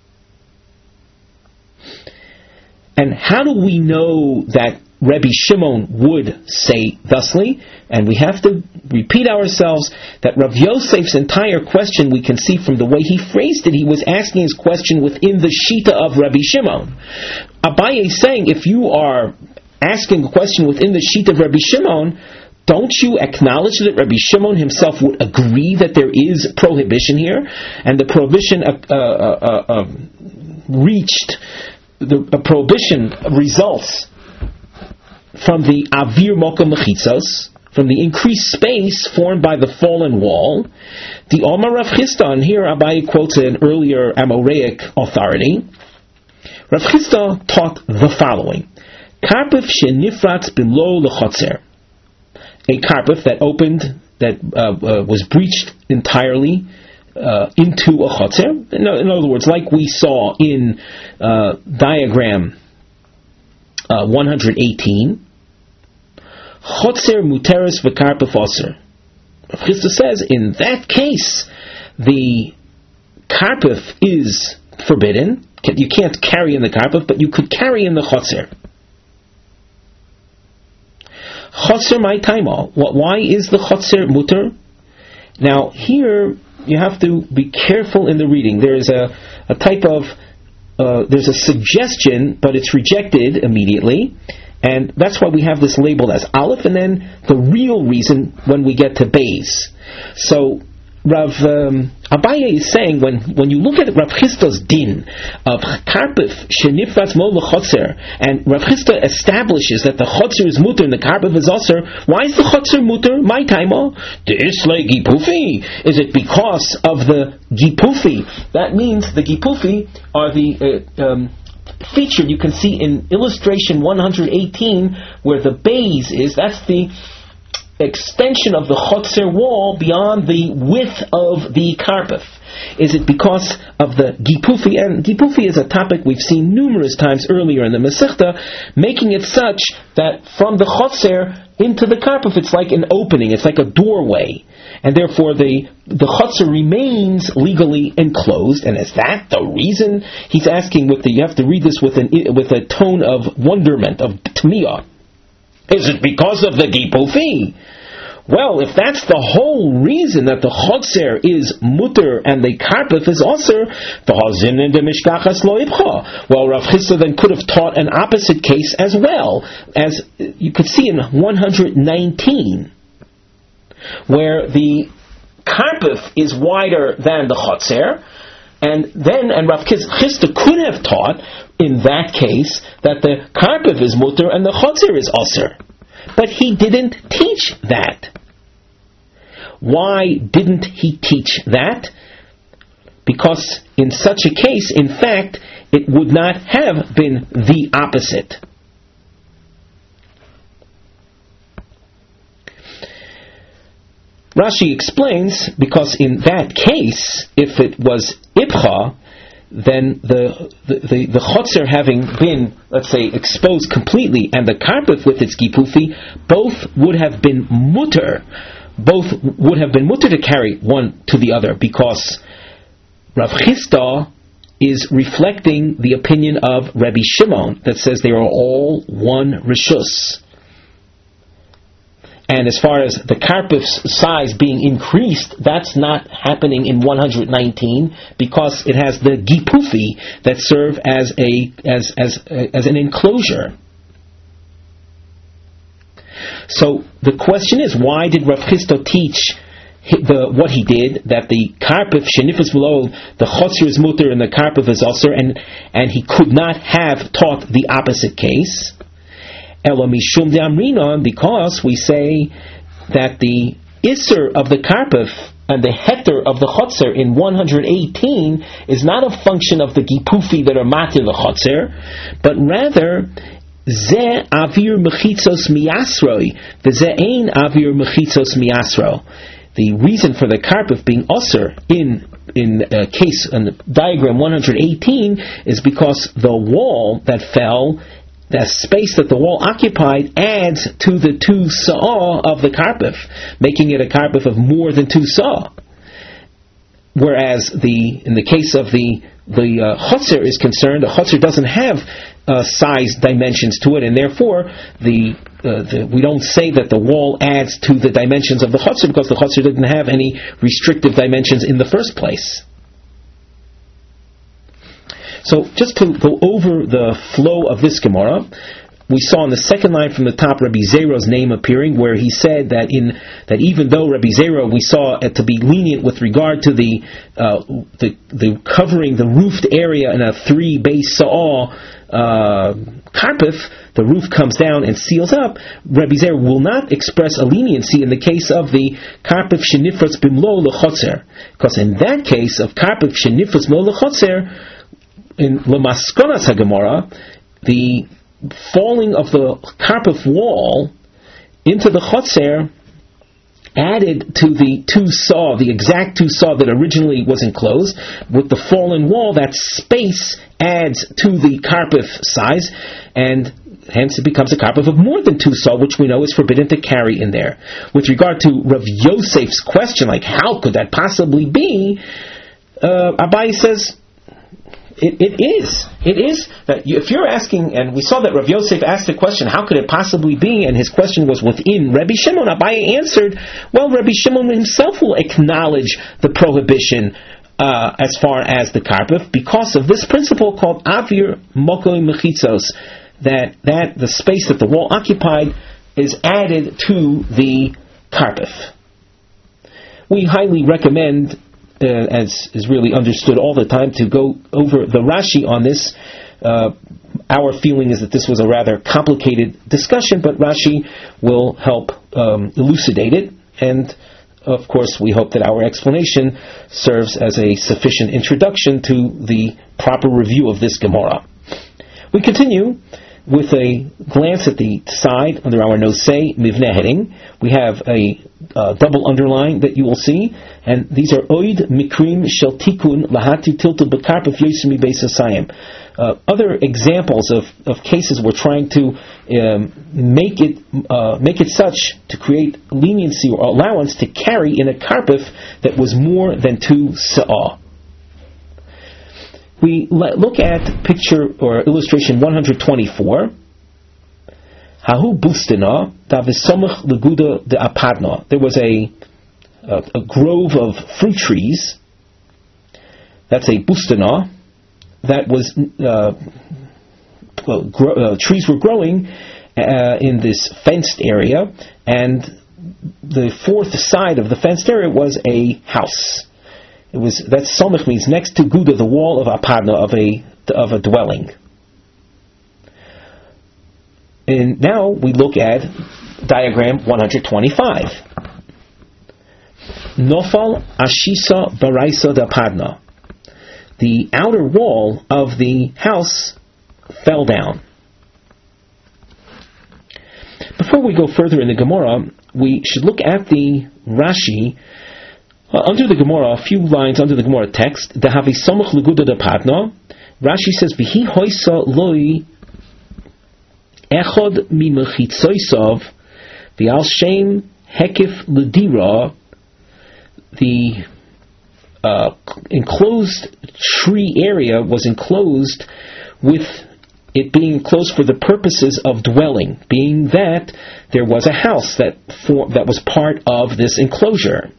And how do we know that Rabbi Shimon would say thusly? And we have to repeat ourselves that Rav Yosef's entire question, we can see from the way he phrased it, he was asking his question within the shita of Rabbi Shimon. Abaye is saying, if you are asking a question within the shita of Rabbi Shimon, don't you acknowledge that Rabbi Shimon himself would agree that there is prohibition here? And the prohibition uh, uh, uh, uh, reached, the uh, prohibition results from the avir moka mechitzos, from the increased space formed by the fallen wall. The Omar Rav Chisda, and here Abaye quotes an earlier Amoraic authority. Rav Chisda taught the following: Karpef shenifratz bimlo lechotzer, a karpef that opened, that uh, uh, was breached entirely uh, into a chotzer. In, in other words, like we saw in uh, diagram uh, one hundred eighteen, chotzer muteres v'karpef oser. Rav Chisda says, in that case, the karpef is forbidden. You can't carry in the karpef, but you could carry in the chotzer. Chotzer my taima. Why is the chotzer muter? Now here you have to be careful in the reading. There is a, a type of uh, there's a suggestion, but it's rejected immediately, and that's why we have this labeled as aleph, and then the real reason when we get to beis. So Rav um, Abaye is saying, when, when you look at Rav Chisda's din of karpef shenifratz mo l'chotzer, and Rav Chisda establishes that the chotzer is muter and the karpef is aser, why is the chotzer muter? My taimo the islay gipufi. Is it because of the gipufi? That means the gipufi are the uh, um, featured. You can see in illustration one hundred eighteen where the beis is. That's the extension of the chotzer wall beyond the width of the karpef. Is it because of the gipufi? And gipufi is a topic we've seen numerous times earlier in the Masechta, making it such that from the chotzer into the karpef it's like an opening, it's like a doorway, and therefore the the chotzer remains legally enclosed. And is that the reason? He's asking with the, you have to read this with an with a tone of wonderment, of tamiyah. Is it because of the gipufi? Well, if that's the whole reason that the chotzer is muter and the karpef is aser, v'hazin in the mishkachas lo ibcha. Well, Rav Chisda then could have taught an opposite case as well, as you could see in one hundred nineteen, where the karpef is wider than the chotzer, and then and Rav Chisda could have taught in that case that the karpef is muter and the chotzer is aser. But he didn't teach that. Why didn't he teach that? Because in such a case, in fact, it would not have been the opposite. Rashi explains, because in that case, if it was ibcha, then the the, the, the chotzer having been, let's say, exposed completely, and the karpef with its gipufi, both would have been muter. Both would have been muter to carry one to the other, because Rav Chisda is reflecting the opinion of Rabbi Shimon that says they are all one rishus. And as far as the karpef's size being increased, that's not happening in one hundred nineteen, because it has the gipufi that serve as a as as as an enclosure. So the question is, why did Rav Chisda teach the what he did, that the karpef shenifas below the chotzer is muter and the karpef is aser, and and he could not have taught the opposite case? Ela mishum de amrinon, because we say that the iser of the karpef and the heter of the chotzer in one hundred eighteen is not a function of the gipufi that are matir the chotzer, but rather ze avir mechitzos miasroi, the ze ein avir mechitzos miasro. The reason for the karpef being aser in in a case in the diagram one hundred eighteen is because the wall that fell, the space that the wall occupied, adds to the two sa'ah of the karpef, making it a karpef of more than two sa'ah. whereas the in the case of the the uh, chotzer is concerned, the chotzer doesn't have uh, size dimensions to it, and therefore the, uh, the we don't say that the wall adds to the dimensions of the chotzer because the chotzer didn't have any restrictive dimensions in the first place. So just to go over the flow of this Gemara, we saw in the second line from the top Rabbi Zero's name appearing, where he said that in that even though Rabbi Zero we saw it to be lenient with regard to the uh, the, the covering the roofed area in a three base sa'ah uh, karpif, the roof comes down and seals up. Rabbi Zero will not express a leniency in the case of the karpif shenifratz bimlo lechotzer, because in that case of karpif shenifratz bimlo lechotzer, in Lamaskonas HaGemara, the falling of the karpif wall into the chotzer added to the two saw, the exact two saw that originally was enclosed. With the fallen wall, that space adds to the karpif size, and hence it becomes a karpif of more than two saw, which we know is forbidden to carry in there. With regard to Rav Yosef's question, like how could that possibly be, uh, Abaye says, It, it is. It is that you, if you're asking, and we saw that Rav Yosef asked the question, how could it possibly be? And his question was within Rabbi Shimon. Abaye answered, well, Rabbi Shimon himself will acknowledge the prohibition uh, as far as the karpif because of this principle called avir mokoi mechitzos, that that the space that the wall occupied is added to the karpif. We highly recommend, Uh, as is really understood all the time, to go over the Rashi on this. Uh, our feeling is that this was a rather complicated discussion, but Rashi will help um, elucidate it, and of course we hope that our explanation serves as a sufficient introduction to the proper review of this Gemara. We continue with a glance at the side under our nosei mivneh heading. We have a uh, double underline that you will see, and these are oid mikrim shel tikun lahati tiltu b'karpif yosemi beis hasayim. Other examples of, of cases we're trying to um, make it uh, make it such to create leniency or allowance to carry in a karpif that was more than two sa'ah. We look at picture or illustration one twenty-four. Hahu bustana davisomach leguda de apadna. There was a, a a grove of fruit trees. That's a bustana. That was uh, well, gro- uh, trees were growing uh, in this fenced area, and the fourth side of the fenced area was a house. It was that somach means next to guda, the wall of apadna, of a of a dwelling. And now we look at diagram one twenty-five. Nofal ashisa baraisa da padna. The outer wall of the house fell down. Before we go further in the Gemara, we should look at the Rashi. Uh, under the Gemara, a few lines under the Gemara text, Dehavi Somach Leguda de Padna, Rashi says, Vihi Hoisa Loi Echod Mi Mechitzoisav Vial Shem Hekif Ledira. The uh, enclosed tree area was enclosed with it being enclosed for the purposes of dwelling, being that there was a house that for, that was part of this enclosure.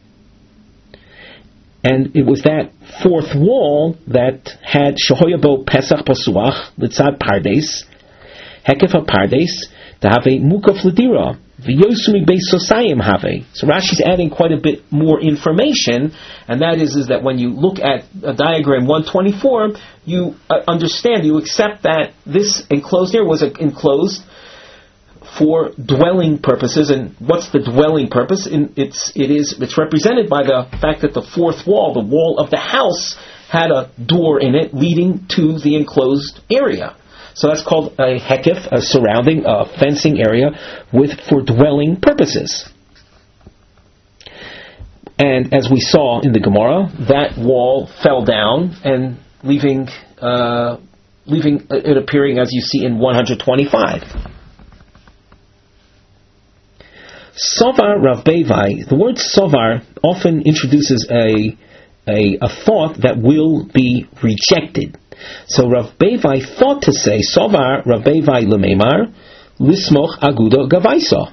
And it was that fourth wall that had Shehoyabo Pesach Pasuach Litzad Pardes, Hekef Pardes, to have a Mukaf Ledira, V'yosumi Beis Sosayim have. So Rashi's adding quite a bit more information, and that is, is that when you look at a diagram one twenty-four, you uh, understand, you accept that this enclosed area was enclosed for dwelling purposes. And what's the dwelling purpose? In, it's it is it's represented by the fact that the fourth wall, the wall of the house, had a door in it leading to the enclosed area. So that's called a hekif, a surrounding, a fencing area with for dwelling purposes. And as we saw in the Gemara, that wall fell down and leaving uh, leaving it appearing as you see in one twenty-five. Sovar Rav Bevai. The word sovar often introduces a a, a thought that will be rejected. So Rav Bevai thought to say, Sovar Rav Bevai Lememar, Lismoch Aguda Gavaisa.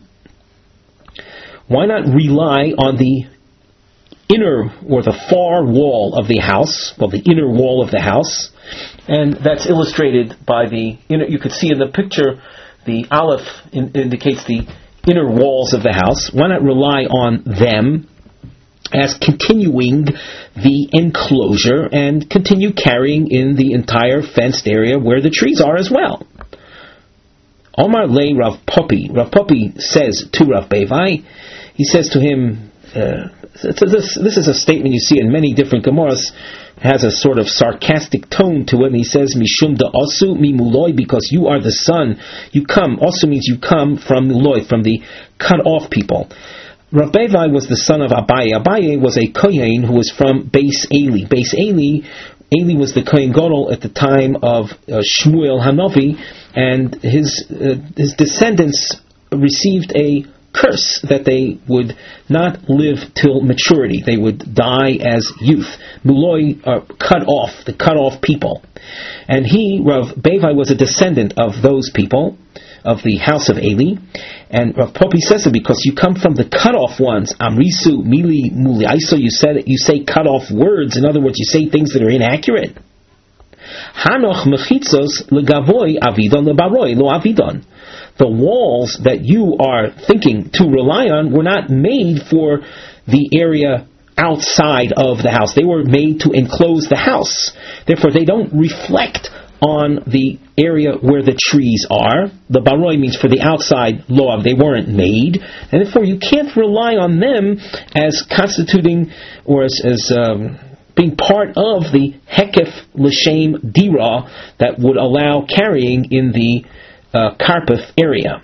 Why not rely on the inner or the far wall of the house, well, the inner wall of the house, and that's illustrated by the, you know, you could see in the picture, the aleph in, indicates the inner walls of the house. Why not rely on them as continuing the enclosure and continue carrying in the entire fenced area where the trees are as well? Omar Le Rav Popi. Rav Popi says to Rav Bevai, he says to him, uh, this, this is a statement you see in many different Gemaras, has a sort of sarcastic tone to it, and he says, Mishum da Osu mi Muloi, because you are the son, you come, Osu means you come from Muloi, from the cut off people. Rav Bevai was the son of Abaye. Abaye was a Kohen who was from Beis Eli. Beis Eli, Eli was the Kohen Gadol at the time of uh, Shmuel Hanavi, and his uh, his descendants received a curse that they would not live till maturity. They would die as youth. Muloi are cut off, the cut off people. And he, Rav Bevai, was a descendant of those people, of the house of Eli. And Rav Popi says it because you come from the cut off ones. Amrisu, Mili, Muli. I saw you said it, you say cut off words. In other words, you say things that are inaccurate. Hanoch mechitzos legavoy avidon lebaroi lo avidon. The walls that you are thinking to rely on were not made for the area outside of the house. They were made to enclose the house. Therefore, they don't reflect on the area where the trees are. The baroi means for the outside law. They weren't made, and therefore you can't rely on them as constituting or as, as um, being part of the hekef l'shem dira that would allow carrying in the Uh, Karpeth area.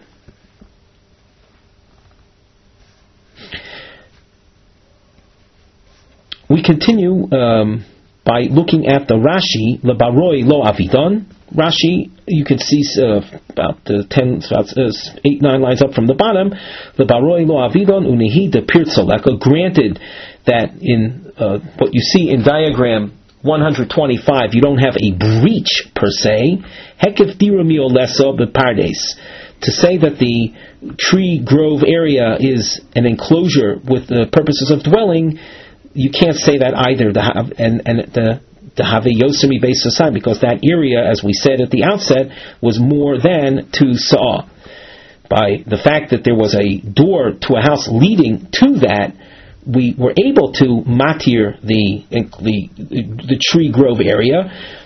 We continue um, by looking at the Rashi, Lebaroi lo avidon. Rashi, you can see uh, about uh, ten, about uh, eight, nine lines up from the bottom. Lebaroi lo avidon unihi de pirtzoleka. Granted that in uh, what you see in diagram one twenty-five, you don't have a breach per se. Hekef dira miolesa bepardes. To say that the tree grove area is an enclosure with the purposes of dwelling, you can't say that either. The, and and the the have yosemi beis sasai, because that area, as we said at the outset, was more than to saw. By the fact that there was a door to a house leading to that, we were able to matir the, the the tree grove area,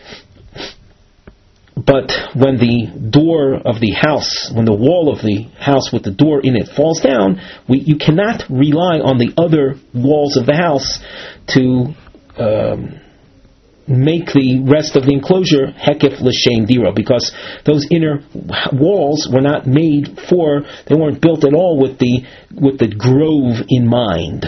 but when the door of the house, when the wall of the house with the door in it falls down, we you cannot rely on the other walls of the house to um, make the rest of the enclosure hekef l'shem dira, because those inner walls were not made for, they weren't built at all with the with the grove in mind.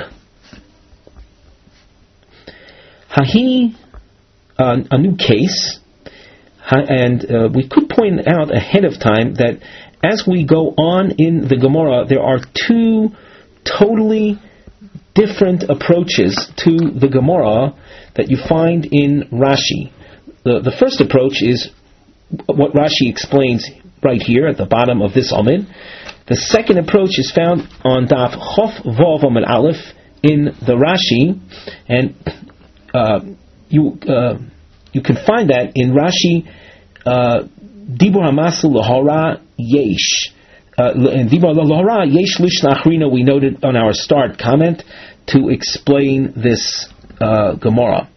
Hahi, uh, a new case, and uh, we could point out ahead of time that as we go on in the Gemara, there are two totally different approaches to the Gemara that you find in Rashi. The, the first approach is what Rashi explains right here at the bottom of this Amid. The second approach is found on Daf Chof Vav Amid Aleph in the Rashi, and Uh, you uh, you can find that in Rashi, Dibur Hamasu Lahora Yesh. In Dibur Lahora Yesh Lishna Achrina, we noted on our start comment to explain this uh, Gemara.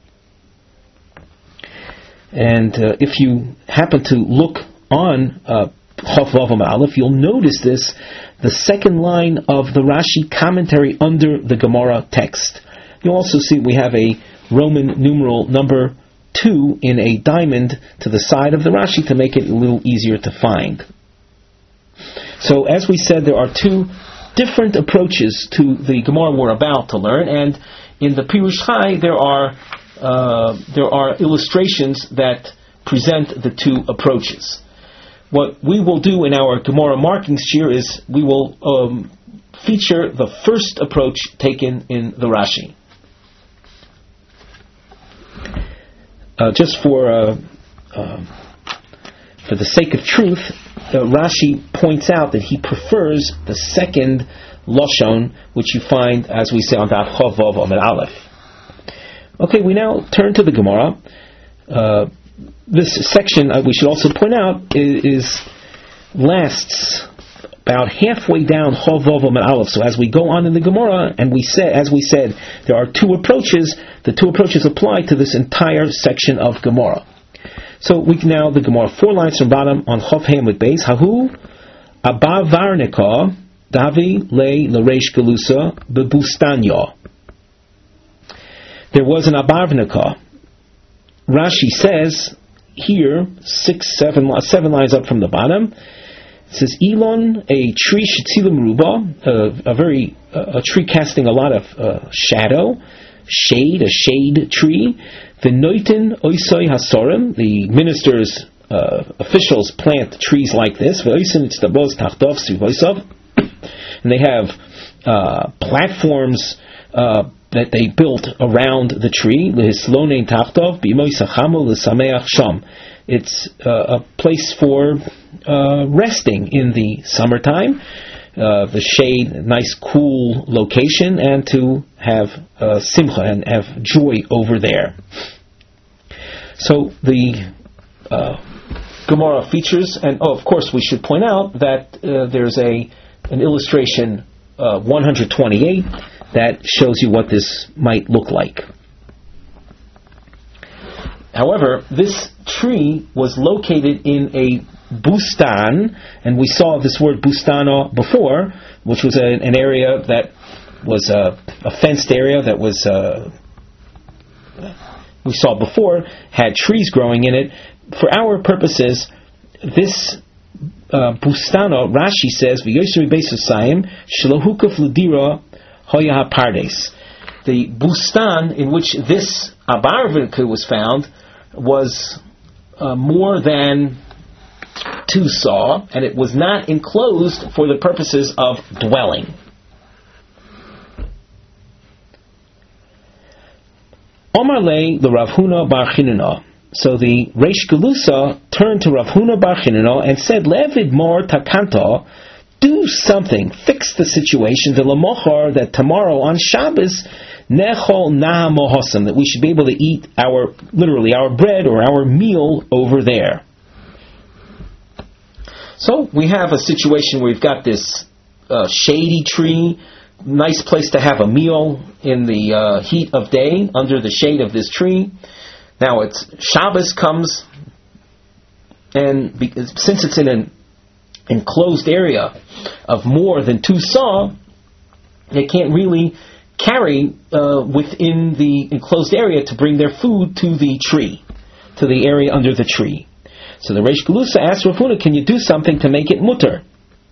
And uh, if you happen to look on Chof Vav Amid Aleph, you'll notice this, the second line of the Rashi commentary under the Gemara text. You'll also see we have a Roman numeral number two in a diamond to the side of the Rashi to make it a little easier to find. So, as we said, there are two different approaches to the Gemara we're about to learn, and in the Pirush Chai there are uh, there are illustrations that present the two approaches. What we will do in our Gemara markings here is we will um, feature the first approach taken in the Rashi. uh, just for uh, uh, for the sake of truth, uh, Rashi points out that he prefers the second Lashon, which you find, as we say, on Daf Chav Vav Amud Aleph. Okay, we now turn to the Gemara. Uh, this section, uh, we should also point out, is, is lasts about halfway down Chav Vav Amud Aleph. So as we go on in the Gemara, and we said, as we said, there are two approaches. The two approaches apply to this entire section of Gemara. So we can now the Gemara four lines from bottom on Chav Hey Amud Beis. Hahu Abavarnika Davi Le L'Reish Galusa Bebustanya. There was an Abarvnika. Rashi says here, six, seven, seven lines up from the bottom. It says Elon, a tree shetzilim ruba, a, a very uh, a tree casting a lot of uh, shadow, shade, a shade tree. V'noitin oisoi hasorim, the ministers, uh, officials plant trees like this. V'oisin itztabos tachtov svivoisav, and they have uh, platforms uh, that they built around the tree. Lehislonein tachtov b'imoi sachamu l'sameach sham. It's uh, a place for uh, resting in the summertime, uh, the shade, nice cool location, and to have uh, simcha and have joy over there. So the uh, Gemara features, and oh, of course we should point out that uh, there's a an illustration uh, one twenty-eight that shows you what this might look like. However, this tree was located in a bustan, and we saw this word bustano before, which was a, an area that was a, a fenced area that was, uh, we saw before, had trees growing in it. For our purposes, this uh, bustano, Rashi says, v'yosemi beisosayim shlohukaf l'dira hoya hapardes. The bustan in which this abarvika was found was uh, more than two saw, and it was not enclosed for the purposes of dwelling. Omar lei the Rav Huna bar Chinana. So the Reish Galusa turned to Rav Huna bar Chinana and said, Levid mor takanta, do something, fix the situation, the lamochar, that tomorrow on Shabbos, nechol na mohosam, that we should be able to eat our, literally, our bread or our meal over there. So we have a situation where we've got this uh, shady tree, nice place to have a meal in the uh, heat of day, under the shade of this tree. Now it's Shabbos comes, and be, since it's in an enclosed area of more than two saw, they can't really carry uh, within the enclosed area to bring their food to the tree, to the area under the tree. So the Reish Galusa asked Rav Huna, can you do something to make it mutter?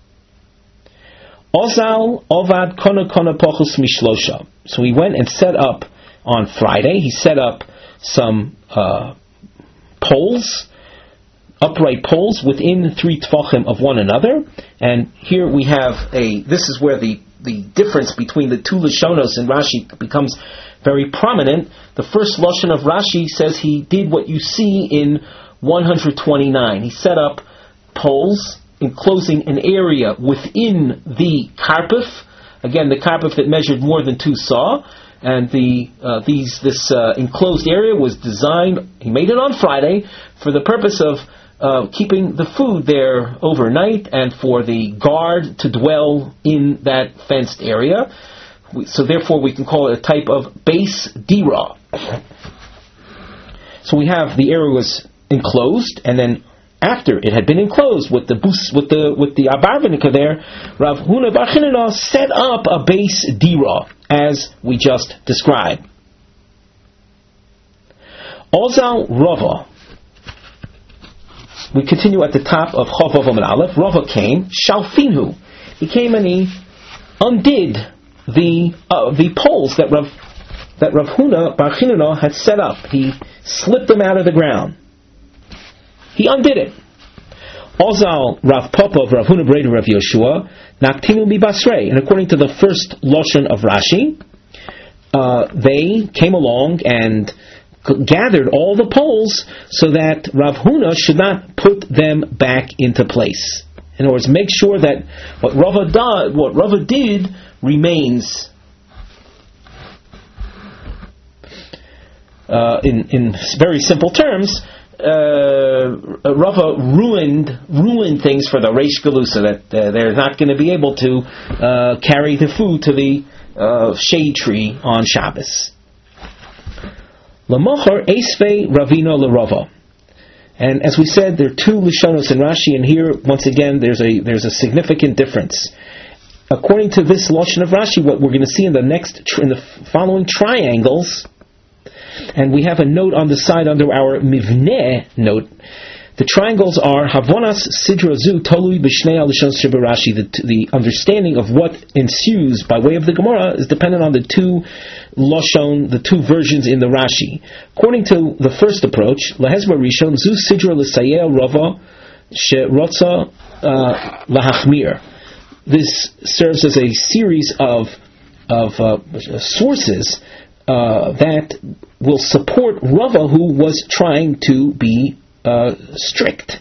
Ozal ovad kona kona pochus mishlosha. So he went and set up on Friday, he set up some uh, poles, upright poles within three tfachim of one another. And here we have a, this is where the, the difference between the two Lashonos in Rashi becomes very prominent. The first Lashon of Rashi says he did what you see in one twenty-nine. He set up poles enclosing an area within the karpuf. Again, the karpuf that measured more than two saw. And the uh, these this uh, enclosed area was designed, he made it on Friday, for the purpose of uh, keeping the food there overnight and for the guard to dwell in that fenced area. We, so therefore we can call it a type of base dira. So we have the area was enclosed, and then after it had been enclosed with the bus, with the with the abarvanika there, Rav Huna bar Chinana set up a base dira, as we just described. Ozal Rava. We continue at the top of Chav Vav Amud Aleph. Rava came, Shalfinu. He came and he undid the uh, the poles that Rav that Rav Huna bar Chinana had set up. He slipped them out of the ground. He undid it. Ozal Rav Papa of Rav Huna Breda Rav Yoshua Naktinu mi Basrei. And according to the first Lashon of Rashi, uh, they came along and gathered all the poles so that Rav Huna should not put them back into place. In other words, make sure that what Rava, da, what Rava did remains. Uh, in, in very simple terms, uh, Rava ruined ruined things for the Reish Galusa, that uh, they're not going to be able to uh, carry the food to the uh, shade tree on Shabbos. L'mochar Esvei Ravina l'Rava. And as we said, there are two Lishonos in Rashi, and here, once again, there's a there's a significant difference. According to this Lashon of Rashi, what we're going to see in the next, in the following triangles, and we have a note on the side under our Mivneh note, the triangles are Havonas Sidra Zu Tolui B'Shnei Alishon Sheba Rashi. The the understanding of what ensues by way of the Gemara is dependent on the two Lashon, the two versions in the Rashi. According to the first approach, Lahezba Rishon Zu Sidra L'Sayel Rava She'Rotza Lahachmir. This serves as a series of of uh, sources uh, that will support Rava, who was trying to be Uh, strict.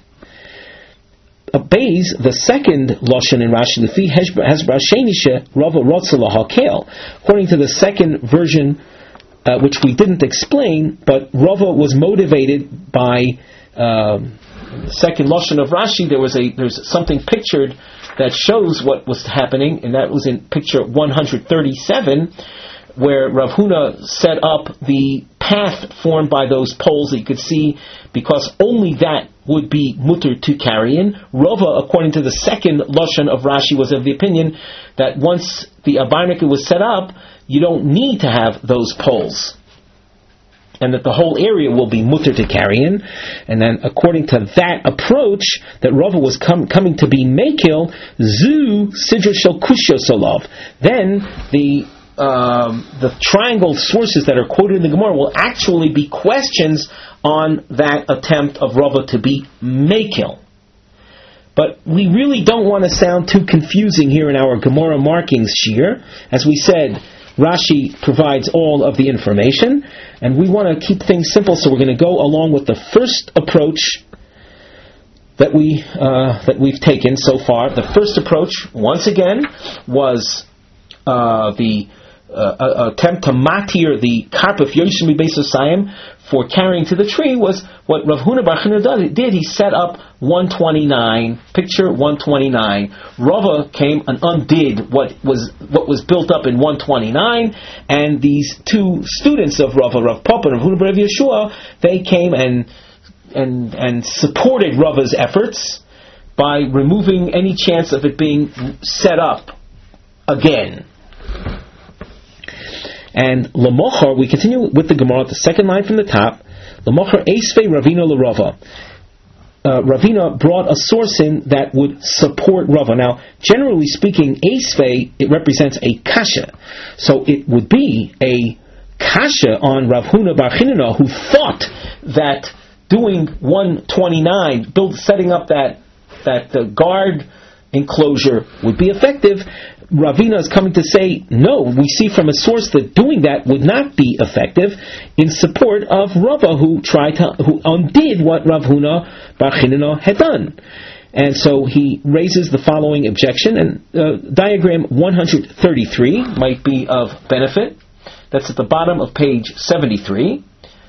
A Beis, the second Lashon in Rashi, Lefi Hezbra Shenisha Rava Rotza Lahakel. According to the second version, uh, which we didn't explain, but Rava was motivated by uh, the second Lashon of Rashi. There was a there's something pictured that shows what was happening, and that was in picture one thirty-seven, where Rav Huna set up the path formed by those poles that you could see, because only that would be mutter to carry in. Rava, according to the second Lashon of Rashi, was of the opinion that once the Abarnika was set up, you don't need to have those poles, and that the whole area will be mutter to carry in. And then, according to that approach, that Rava was com- coming to be Mekil, Zu Sidra Shel Kushya Solov. Then the Um, the triangle sources that are quoted in the Gemara will actually be questions on that attempt of Rava to be Mekil. But we really don't want to sound too confusing here in our Gemara markings shir. As we said, Rashi provides all of the information, and we want to keep things simple, so we're going to go along with the first approach that we uh, that we've taken so far. The first approach, once again, was uh, the Uh, attempt to matir the carp of Yoshimi Beis Osayim for carrying to the tree was what Rav Huna Bar Chanina did. He set up one twenty-nine, picture one twenty-nine. Rava came and undid what was what was built up in one twenty-nine, and these two students of Rava, Rav Papa and Rav Huna Bar Yeshua, they came and and and supported Rava's efforts by removing any chance of it being set up again. And L'mochar, we continue with the Gemara, the second line from the top. L'mochar Esvei Ravina l'Rava. Uh, Ravina brought a source in that would support Rava. Now, generally speaking, Esvei, it represents a kasha. So it would be a kasha on Rav Huna Bar Chanina, who thought that doing one twenty-nine, build, setting up that that uh, guard enclosure would be effective. Ravina is coming to say, no, we see from a source that doing that would not be effective, in support of Rava, who tried to, who undid what Rav Huna Bar Chanina had done. And so he raises the following objection, and uh, diagram one thirty-three might be of benefit. That's at the bottom of page seventy-three.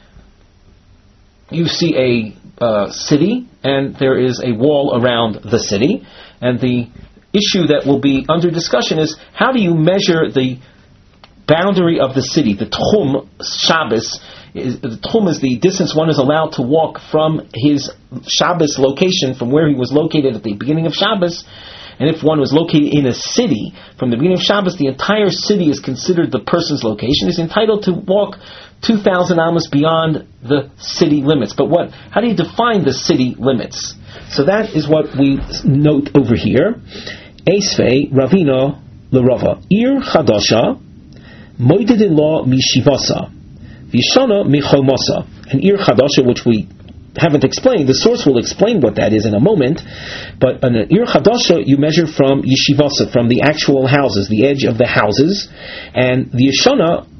You see a uh, city, and there is a wall around the city, and the issue that will be under discussion is, how do you measure the boundary of the city? The Tchum Shabbos, is, the Tchum is the distance one is allowed to walk from his Shabbos location, from where he was located at the beginning of Shabbos. And if one was located in a city, from the beginning of Shabbos, the entire city is considered the person's location, is entitled to walk two thousand amos beyond the city limits. But what? How do you define the city limits? So that is what we note over here. Esvei Ravina l'Rava. Ir Chadasha Moidedin Law Mishivasa Vishana Michomasa. An Ir Chadasha, which we haven't explained. The source will explain what that is in a moment. But an Ir Chadasha you measure from Yeshivasa, from the actual houses, the edge of the houses. And the Yeshana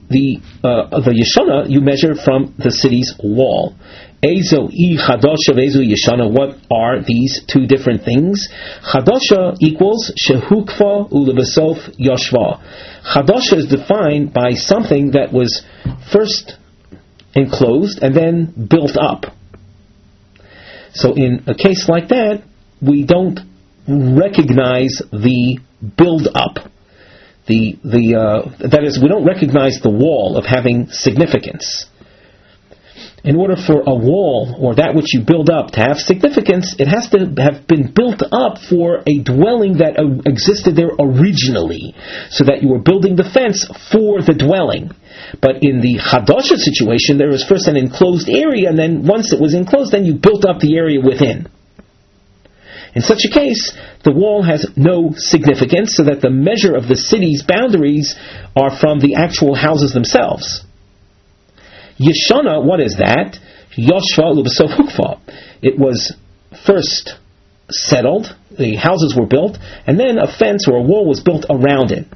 the uh, the Yeshana you measure from the city's wall. Ezo I Chadasha Vezo Yeshana. What are these two different things? Chadasha equals Shehukva Ulebesof Yoshva. Chadasha is defined by something that was first enclosed and then built up. So in a case like that, we don't recognize the build-up. The the uh, that is, we don't recognize the wall of having significance. In order for a wall or that which you build up to have significance, it has to have been built up for a dwelling that uh, existed there originally, so that you were building the fence for the dwelling. But in the Chadasha situation, there was first an enclosed area, and then once it was enclosed, then you built up the area within. In such a case, the wall has no significance, so that the measure of the city's boundaries are from the actual houses themselves. Yeshana, what is that? Yoshva Lubesof Hukva. It was first settled, the houses were built, and then a fence or a wall was built around it.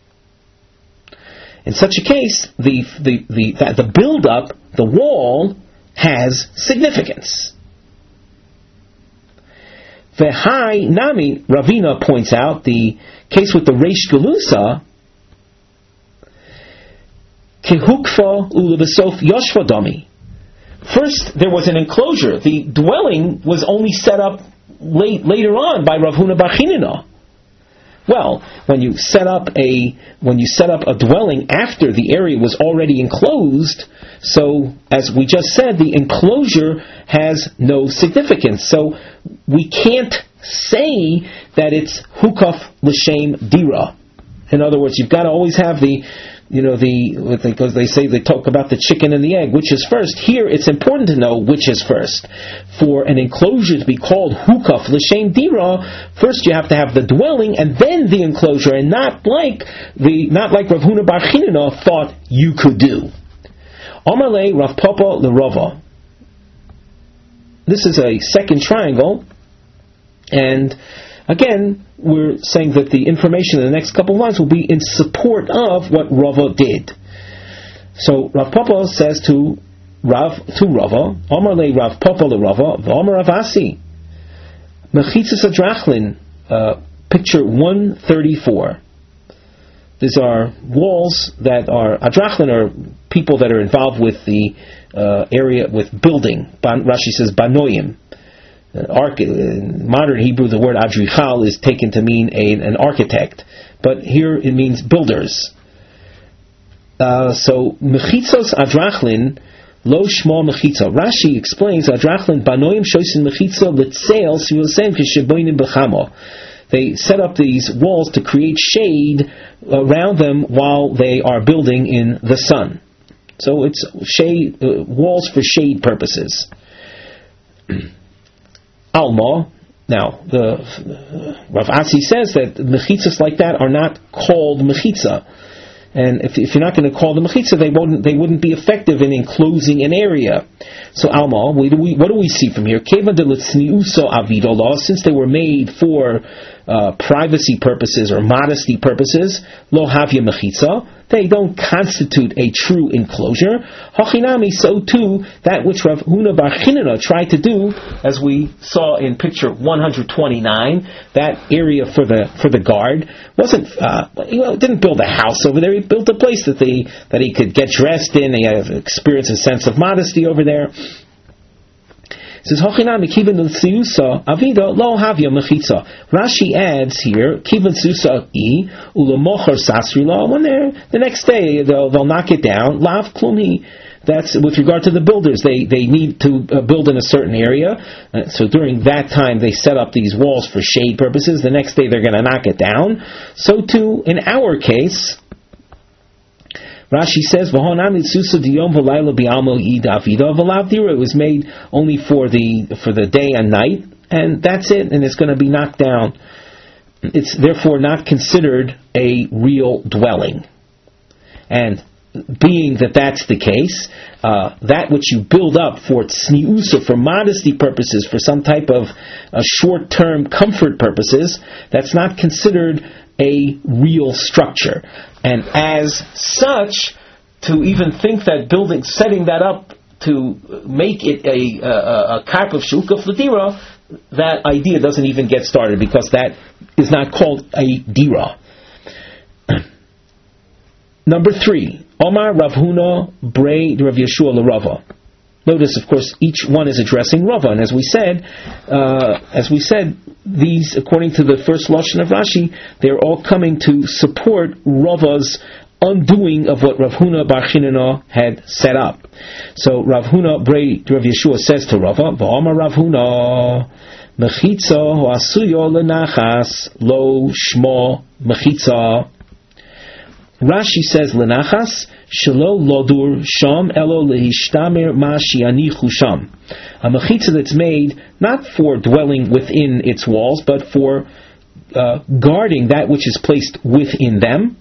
In such a case, the the the, the build-up, the wall, has significance. Vehai Nami, Ravina points out, the case with the Reish Galusa, Kehukfa Ulebesof Yoshva Dami. First, there was an enclosure. The dwelling was only set up late, later on by Rav Huna bar Chinina. Well, when you set up a when you set up a dwelling after the area was already enclosed, so as we just said, the enclosure has no significance. So we can't say that it's hukaf l'shem dira. In other words, you've got to always have the, you know, the, because they say, they talk about the chicken and the egg, which is first. Here, it's important to know which is first. For an enclosure to be called hukaf l'shem dira, first you have to have the dwelling and then the enclosure, and not like the not like Rav Huna bar Chinina thought you could do. Amalei Rav Papa l'Rava. This is a second triangle, and again, we're saying that the information in the next couple of lines will be in support of what Rava did. So Rav Papa says to Rav to Rava, Amar le Rav Papa le Rava, V'Amar Rav Asi, Mechitzas Adrachlin, uh, picture one thirty-four. These are walls that are, Adrachlin are people that are involved with the uh, area, with building. Ban, Rashi says Banoim. Arch- in modern Hebrew, the word adrichal is taken to mean a, an architect, but here it means builders. Uh, so mechitzos adrachlin lo shma mechitza. Rashi explains adrachlin banoim shosin mechitza l'tzeil sivosem k'sheboinim b'chamo. They set up these walls to create shade around them while they are building in the sun. So it's shade uh, walls for shade purposes. Alma, now, the uh, Rav Asi says that mechitzas like that are not called mechitza, and if, if you're not going to call them mechitza, they wouldn't they wouldn't be effective in enclosing an area. So Alma, we, we, what do we see from here? Keva de l'tzniuso avidolah, since they were made for uh, privacy purposes or modesty purposes, lo havya mechitza, they don't constitute a true enclosure. Hachinami, so too, that which Rav Huna bar Chinina tried to do, as we saw in picture one twenty-nine, that area for the for the guard wasn't. Uh, well, didn't build a house over there. He built a place that they that he could get dressed in. He had experience a sense of modesty over there. It says Hachinami kivan l'tziusa avida lo havya mechitza. Rashi adds here kivan tziusa I ulamocher sasrila. When they're the next day they'll they'll knock it down. Lav klumi. That's with regard to the builders. They they need to uh, build in a certain area. Uh, so during that time they set up these walls for shade purposes. The next day they're going to knock it down. So too in our case, Rashi says, it was made only for the for the day and night, and that's it, and it's going to be knocked down. It's therefore not considered a real dwelling. And being that that's the case, uh, that which you build up for tzniusa, for modesty purposes, for some type of uh, short-term comfort purposes, that's not considered a real structure. And as such, to even think that building, setting that up to make it a, a, a karpef shukaf l'dira, that idea doesn't even get started, because that is not called a dira. Number three, Omar Rav Huna Brei Rav Yeshua l'Rava. Notice, of course, each one is addressing Rava, and as we said, uh, as we said, these, according to the first lashon of Rashi, they're all coming to support Rava's undoing of what Rav Huna Bar Chinana had set up. So Rav Huna Brei Rav Yeshua says to Rava, V'Amar Rav Huna Mechitza Ho'asuyo Lenachas Lo Shmo Mechitza. Rashi says Lenachas Shelo Lodur Sham Elo Lehishtamer Ma Shianichu Sham. A mechitza that's made not for dwelling within its walls, but for uh, guarding that which is placed within them.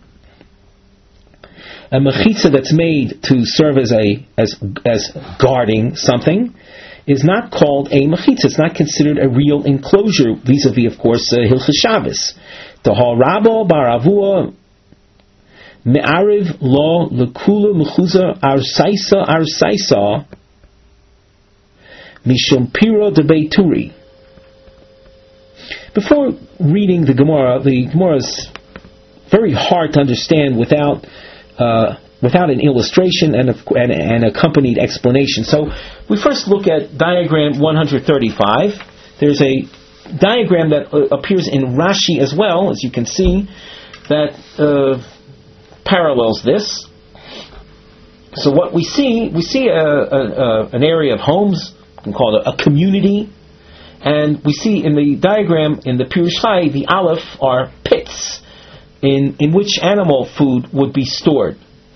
A mechitza that's made to serve as a as as guarding something is not called a mechitza. It's not considered a real enclosure vis-a-vis, of course, uh, Hilchos Shabbos. Tahal Rabo Baravua Me'ariv Lo Lekula Mechuza Arsaisa Arsaisa Mishum Piro de Beituri. Before reading the Gemara, the Gemara is very hard to understand without uh, without an illustration and, a, and an accompanied explanation. So we first look at diagram one thirty-five. There's a diagram that uh, appears in Rashi as well, as you can see, that uh, parallels this. So what we see, we see a, a, a, an area of homes, we can call it a community, and we see in the diagram, in the Pirush Chai, the aleph are pits in, in which animal food would be stored.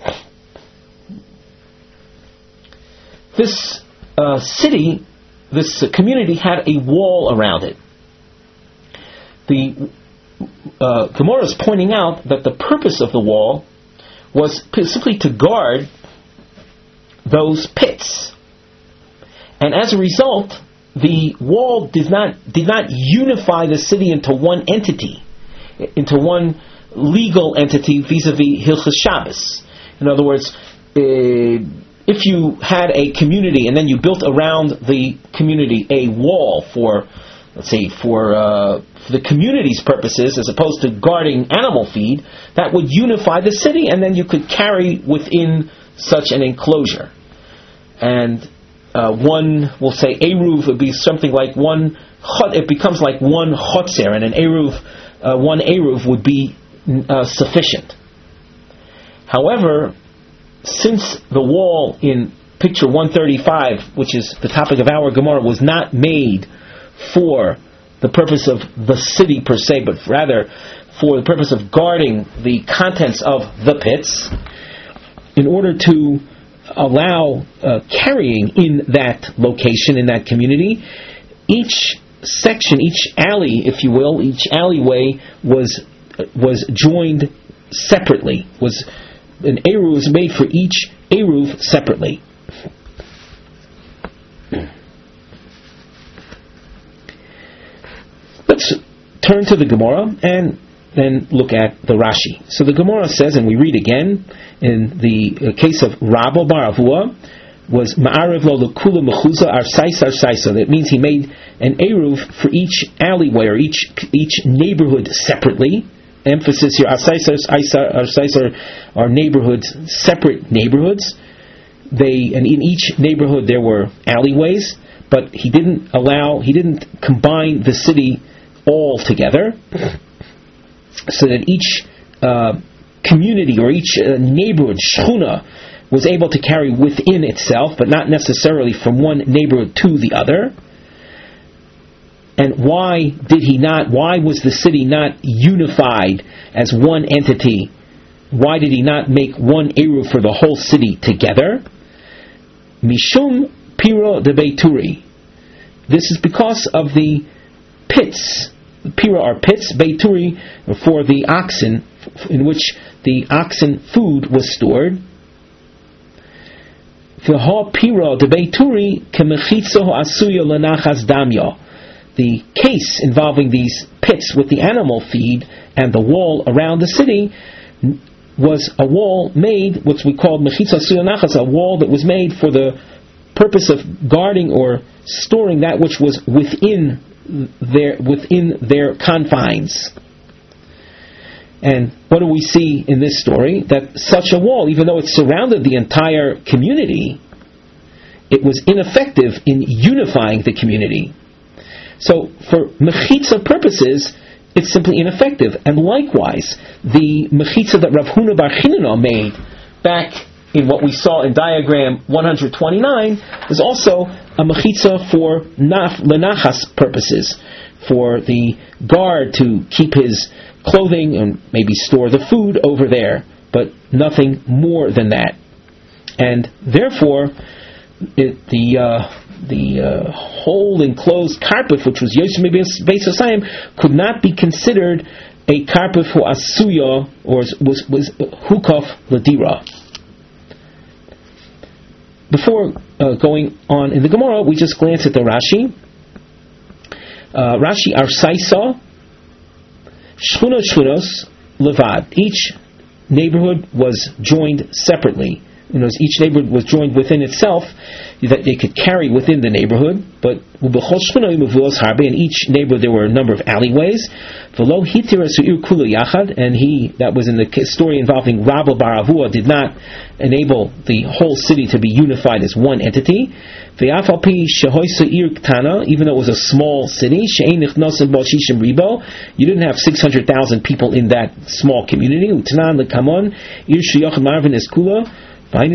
This uh, city, this uh, community had a wall around it. The uh, Gemara is pointing out that the purpose of the wall was simply to guard those pits. And as a result, the wall did not did not unify the city into one entity, into one legal entity vis-a-vis Hilchos Shabbos. In other words, uh, if you had a community and then you built around the community a wall for, let's say, for, uh, for the community's purposes, as opposed to guarding animal feed, that would unify the city, and then you could carry within such an enclosure. And uh, one, we'll say, eruv would be something like one, it becomes like one chotzer, and an eruv, uh, one eruv would be uh, sufficient. However, since the wall in picture one thirty-five, which is the topic of our Gemara, was not made for the purpose of the city per se, but rather for the purpose of guarding the contents of the pits, in order to allow uh, carrying in that location, in that community, each section, each alley, if you will, each alleyway was was joined separately. Was an eruv was made for each eruv separately. Let's turn to the Gemara and then look at the Rashi. So the Gemara says, and we read again, in the case of Rabbo Bar Avua, was Ma'arev lo lekula mechuza arsais arsaisa. That means he made an eruv for each alleyway or each each neighborhood separately. Emphasis here, arsais arsaisa are neighborhoods, separate neighborhoods. They and in each neighborhood there were alleyways, but he didn't allow, he didn't combine the city all together, so that each uh, community or each uh, neighborhood, shchuna, was able to carry within itself, but not necessarily from one neighborhood to the other. And why did he not, why was the city not unified as one entity? Why did he not make one eruv for the whole city together? Mishum Piro de Beituri. This is because of the pits. Pira are pits, Beituri for the oxen, in which the oxen food was stored. The case involving these pits with the animal feed and the wall around the city was a wall made, what we call mechitza suyanachas, a wall that was made for the purpose of guarding or storing that which was within their within their confines. And what do we see in this story? That such a wall, even though it surrounded the entire community, it was ineffective in unifying the community. So, for mechitza purposes, it's simply ineffective. And likewise, the mechitza that Rav Huna bar Chinana made back in what we saw in diagram one twenty-nine was also a mechitza for naf, lenachas purposes, for the guard to keep his clothing and maybe store the food over there, but nothing more than that. And therefore, it, the uh, the uh, whole enclosed carpet, which was Yosem Beis Osayim, could not be considered a carpet for asuya, or was was hukaf ladira. Before uh, going on in the Gemara, we just glance at the Rashi. Uh, Rashi Arsaisa Shchuna Shchunos Levad. Each neighborhood was joined separately. You know, each neighborhood was joined within itself, that they could carry within the neighborhood. But in each neighborhood there were a number of alleyways. And he, that was in the story involving Rabba bar Avua, did not enable the whole city to be unified as one entity. Even though it was a small city, you didn't have six hundred thousand people in that small community. And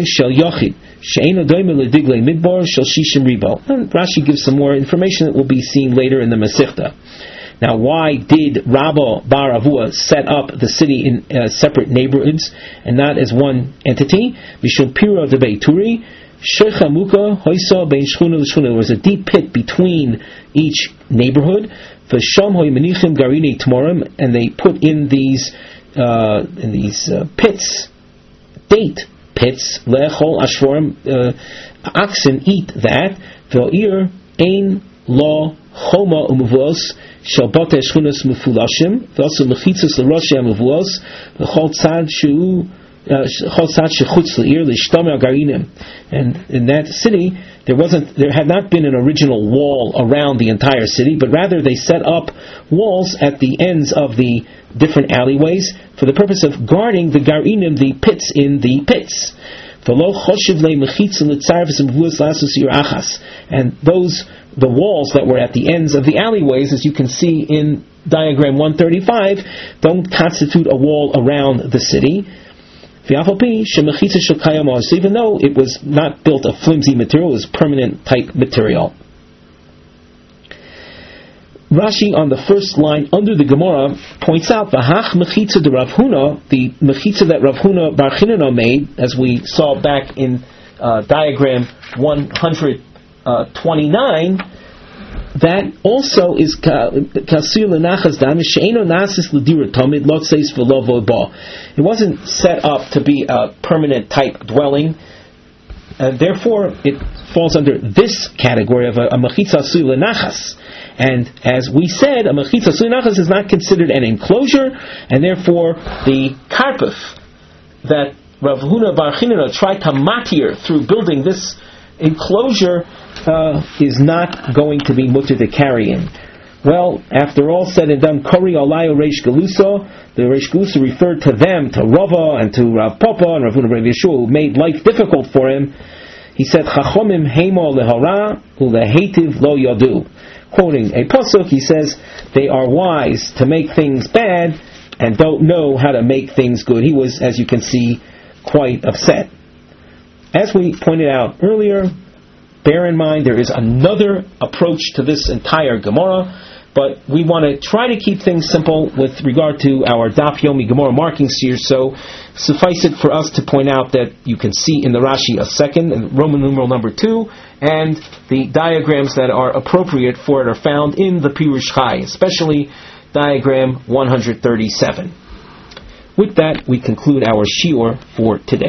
Rashi gives some more information that will be seen later in the Masechta. Now, why did Rabba bar Avua set up the city in uh, separate neighborhoods and not as one entity? Mishum Pira de Beituri, Shechamuka Hoisa Bein Shchuna L'Shchuna. There was a deep pit between each neighborhood. V'sham Hoy Menichim Garini Tmorim, and they put in these uh, in these uh, pits, date pits, lechol ashvorim, oxen eat that. Ve'ir ein lo choma umuvos shalbate shchunas mufulashim. Ve'also mechitzas l'roshi amuvos v'chol tzad shu chol tzad shechutz l'ir l'ishtamei garinim. And in that city, there wasn't, there had not been an original wall around the entire city, but rather they set up walls at the ends of the different alleyways for the purpose of guarding the garinim, the pits in the pits. And those, the walls that were at the ends of the alleyways, as you can see in diagram one thirty-five, don't constitute a wall around the city. Even though it was not built of flimsy material, it was permanent type material. Rashi on the first line under the Gemara points out V'hach mechitza de Rav Huna, the mechitza that Rav Huna bar Chinana made, as we saw back in uh, diagram one twenty-nine, that also is kasir lenachas dam she'eno nasis l'dira tamid lot seis v'lo v'ba. It wasn't set up to be a permanent type dwelling, and therefore it falls under this category of a, a mechitza asur lenachas. And as we said, a mechitza asur lenachas is not considered an enclosure, and therefore the karpuf that Rav Huna bar Chinana tried to matir through building this enclosure uh, is not going to be mutter to carry in. Well, after all said and done, Kori Alayo Reish Galusa, the Reish Galusa referred to them, to Rava and to Rav Papa and Rav Huna bar Yeshua, who made life difficult for him. He said, Chachomim heimo lehara ulehetiv lo yadu. Quoting a pasuk, he says, they are wise to make things bad and don't know how to make things good. He was, as you can see, quite upset. As we pointed out earlier, bear in mind there is another approach to this entire Gemara, but we want to try to keep things simple with regard to our Daf Yomi Gemara markings here, so suffice it for us to point out that you can see in the Rashi a second, Roman numeral number two, and the diagrams that are appropriate for it are found in the Pirush Chai, especially diagram one thirty-seven. With that, we conclude our shiur for today.